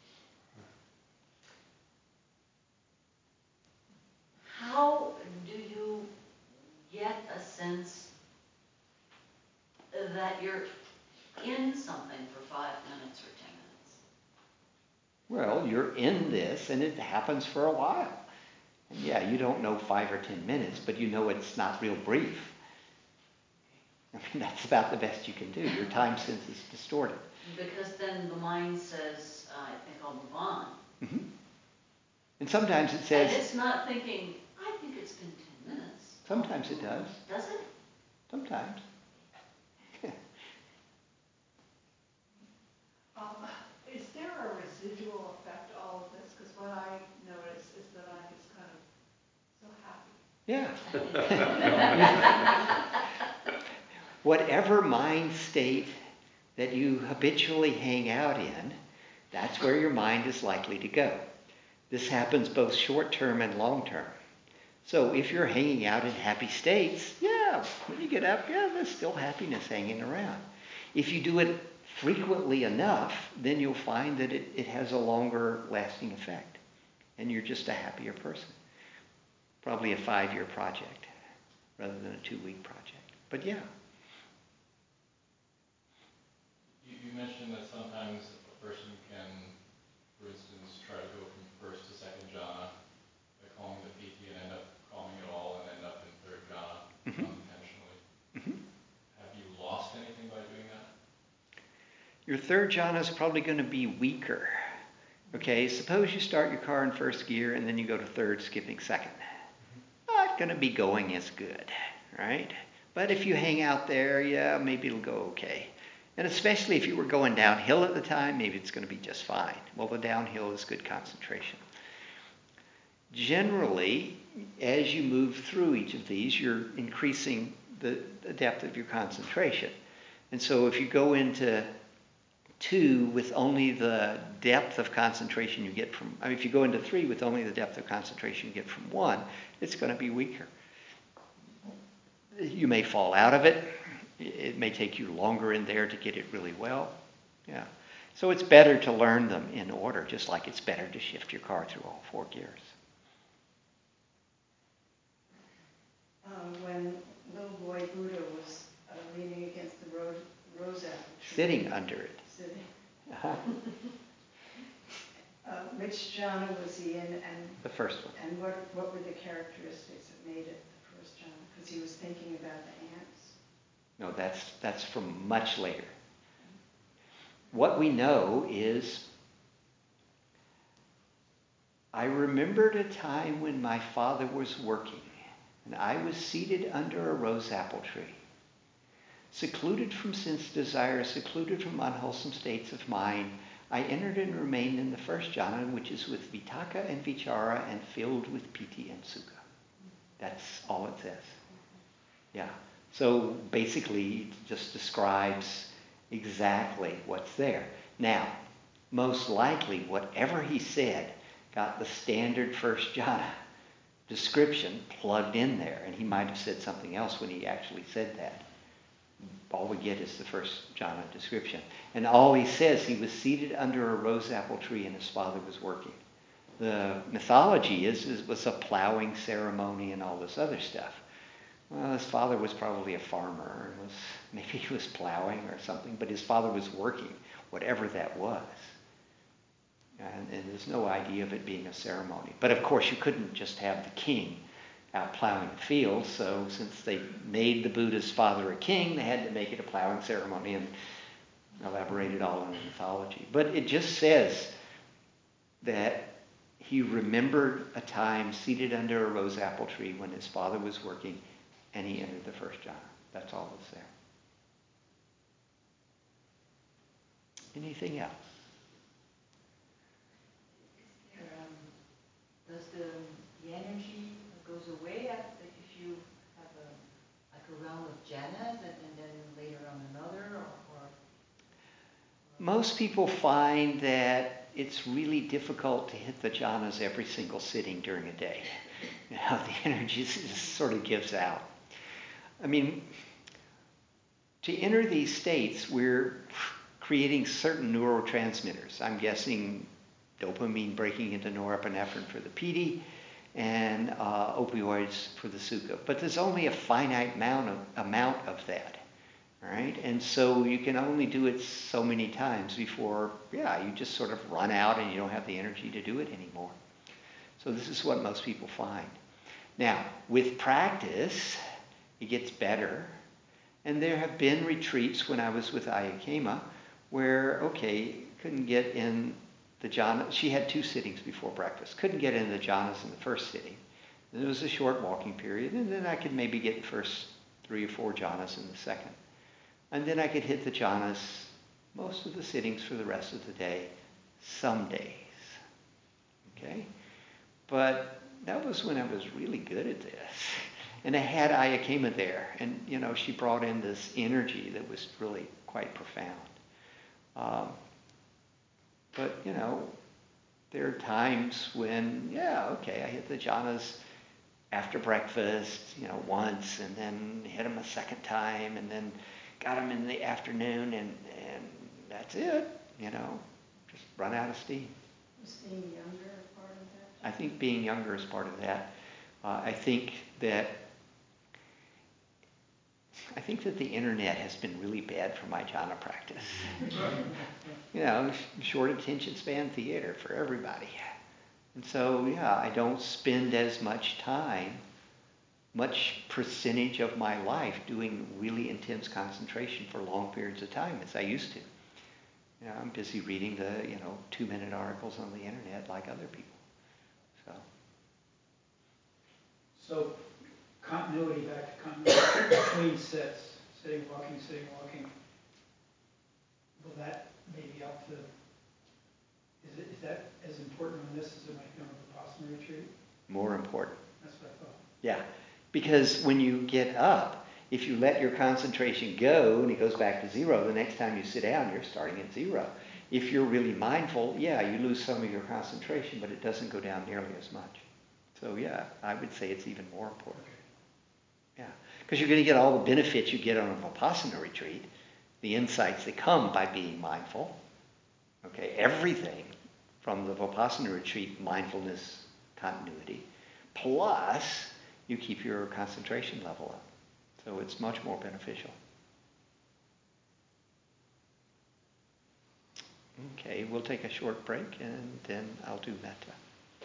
How do you get a sense that you're in something for five minutes or ten minutes? Well, you're in this, and it happens for a while. And yeah, you don't know five or ten minutes, but you know it's not real brief. I mean, that's about the best you can do. Your time sense is distorted. Because then the mind says, uh, I think I'll move on. Mm-hmm. And sometimes it says... And it's not thinking, I think it's been ten minutes. Sometimes it does. Does it? Sometimes. Um, is there a residual effect to all of this? Because what I notice is that I'm just kind of so happy. Yeah. Whatever mind state that you habitually hang out in, that's where your mind is likely to go. This happens both short-term and long-term. So if you're hanging out in happy states, yeah, when you get up, yeah, there's still happiness hanging around. If you do it frequently enough, then you'll find that it, it has a longer lasting effect. And you're just a happier person. Probably a five-year project rather than a two-week project. But yeah. You, you mentioned that sometimes a person can your third jhana is probably going to be weaker. Okay, suppose you start your car in first gear and then you go to third, skipping second. Not going to be going as good, right? But if you hang out there, yeah, maybe it'll go okay. And especially if you were going downhill at the time, maybe it's going to be just fine. Well, the downhill is good concentration. Generally, as you move through each of these, you're increasing the, the depth of your concentration. And so if you go into two with only the depth of concentration you get from, I mean, if you go into three with only the depth of concentration you get from one, it's going to be weaker. You may fall out of it. It may take you longer in there to get it really well. Yeah. So it's better to learn them in order, just like it's better to shift your car through all four gears. Uh, when little boy Buddha was uh, leaning against the ro- rose apple tree. Sitting under it. Sitting. Uh-huh. uh, which jhana was he in, and the first one. And what what were the characteristics that made it the first jhana? Because he was thinking about the ants. No, that's that's from much later. What we know is, I remembered a time when my father was working, and I was seated under a rose apple tree, secluded from sense desire, secluded from unwholesome states of mind. I entered and remained in the first jhana, which is with vitakka and vichara and filled with piti and sukha. That's all it says. Yeah. So basically, it just describes exactly what's there. Now, most likely, whatever he said got the standard first jhana description plugged in there, and he might have said something else when he actually said that. All we get is the first jhana description. And all he says, he was seated under a rose apple tree and his father was working. The mythology is, is it was a plowing ceremony and all this other stuff. Well, his father was probably a farmer. It was, maybe he was plowing or something, but his father was working, whatever that was. And, and there's no idea of it being a ceremony. But of course, you couldn't just have the king out plowing the fields. So since they made the Buddha's father a king, they had to make it a plowing ceremony and elaborate it all in the mythology. But it just says that he remembered a time seated under a rose apple tree when his father was working, and he entered the first jhana. That's all that's there. Anything else? Um, does the, the energy goes away after, if you have a, like a round of jhanas and, and then later on another, or, or? Most people find that it's really difficult to hit the jhanas every single sitting during a day. You know, the energy just sort of gives out. I mean, to enter these states, we're creating certain neurotransmitters. I'm guessing dopamine breaking into norepinephrine for the piti and uh, opioids for the sukha. But there's only a finite amount of, amount of that, all right? And so you can only do it so many times before, yeah, you just sort of run out and you don't have the energy to do it anymore. So this is what most people find. Now, with practice, it gets better. And there have been retreats when I was with Ayya Khema where, okay, couldn't get in the jhana. She had two sittings before breakfast. Couldn't get in the jhanas in the first sitting. Then it was a short walking period, and then I could maybe get the first three or four jhanas in the second. And then I could hit the jhanas most of the sittings for the rest of the day, some days. Okay? But that was when I was really good at this. And I had Ayya Khema there, and, you know, she brought in this energy that was really quite profound. Um, but, you know, there are times when, yeah, okay, I hit the jhanas after breakfast, you know, once, and then hit them a second time, and then got them in the afternoon, and, and that's it, you know, just run out of steam. Was being younger part of that? I think being younger is part of that. Uh, I think that I think that the internet has been really bad for my jhana practice. You know, short attention span theater for everybody. And so, yeah, I don't spend as much time, much percentage of my life doing really intense concentration for long periods of time as I used to. Yeah, I'm busy reading the, you know, two-minute articles on the internet like other people. So, So continuity, back to continuity between sits, sitting, walking, sitting, walking. Will that maybe help to, is it, is that as important on this as it might be on the Vipassana retreat? more important. That's what I thought. Yeah, because when you get up, if you let your concentration go and it goes back to zero, the next time you sit down, you're starting at zero. If you're really mindful, yeah, you lose some of your concentration, but it doesn't go down nearly as much. So yeah, I would say it's even more important. Yeah, because you're going to get all the benefits you get on a Vipassana retreat, the insights that come by being mindful. Okay, everything from the Vipassana retreat, mindfulness, continuity, plus you keep your concentration level up. So it's much more beneficial. Okay, we'll take a short break and then I'll do metta.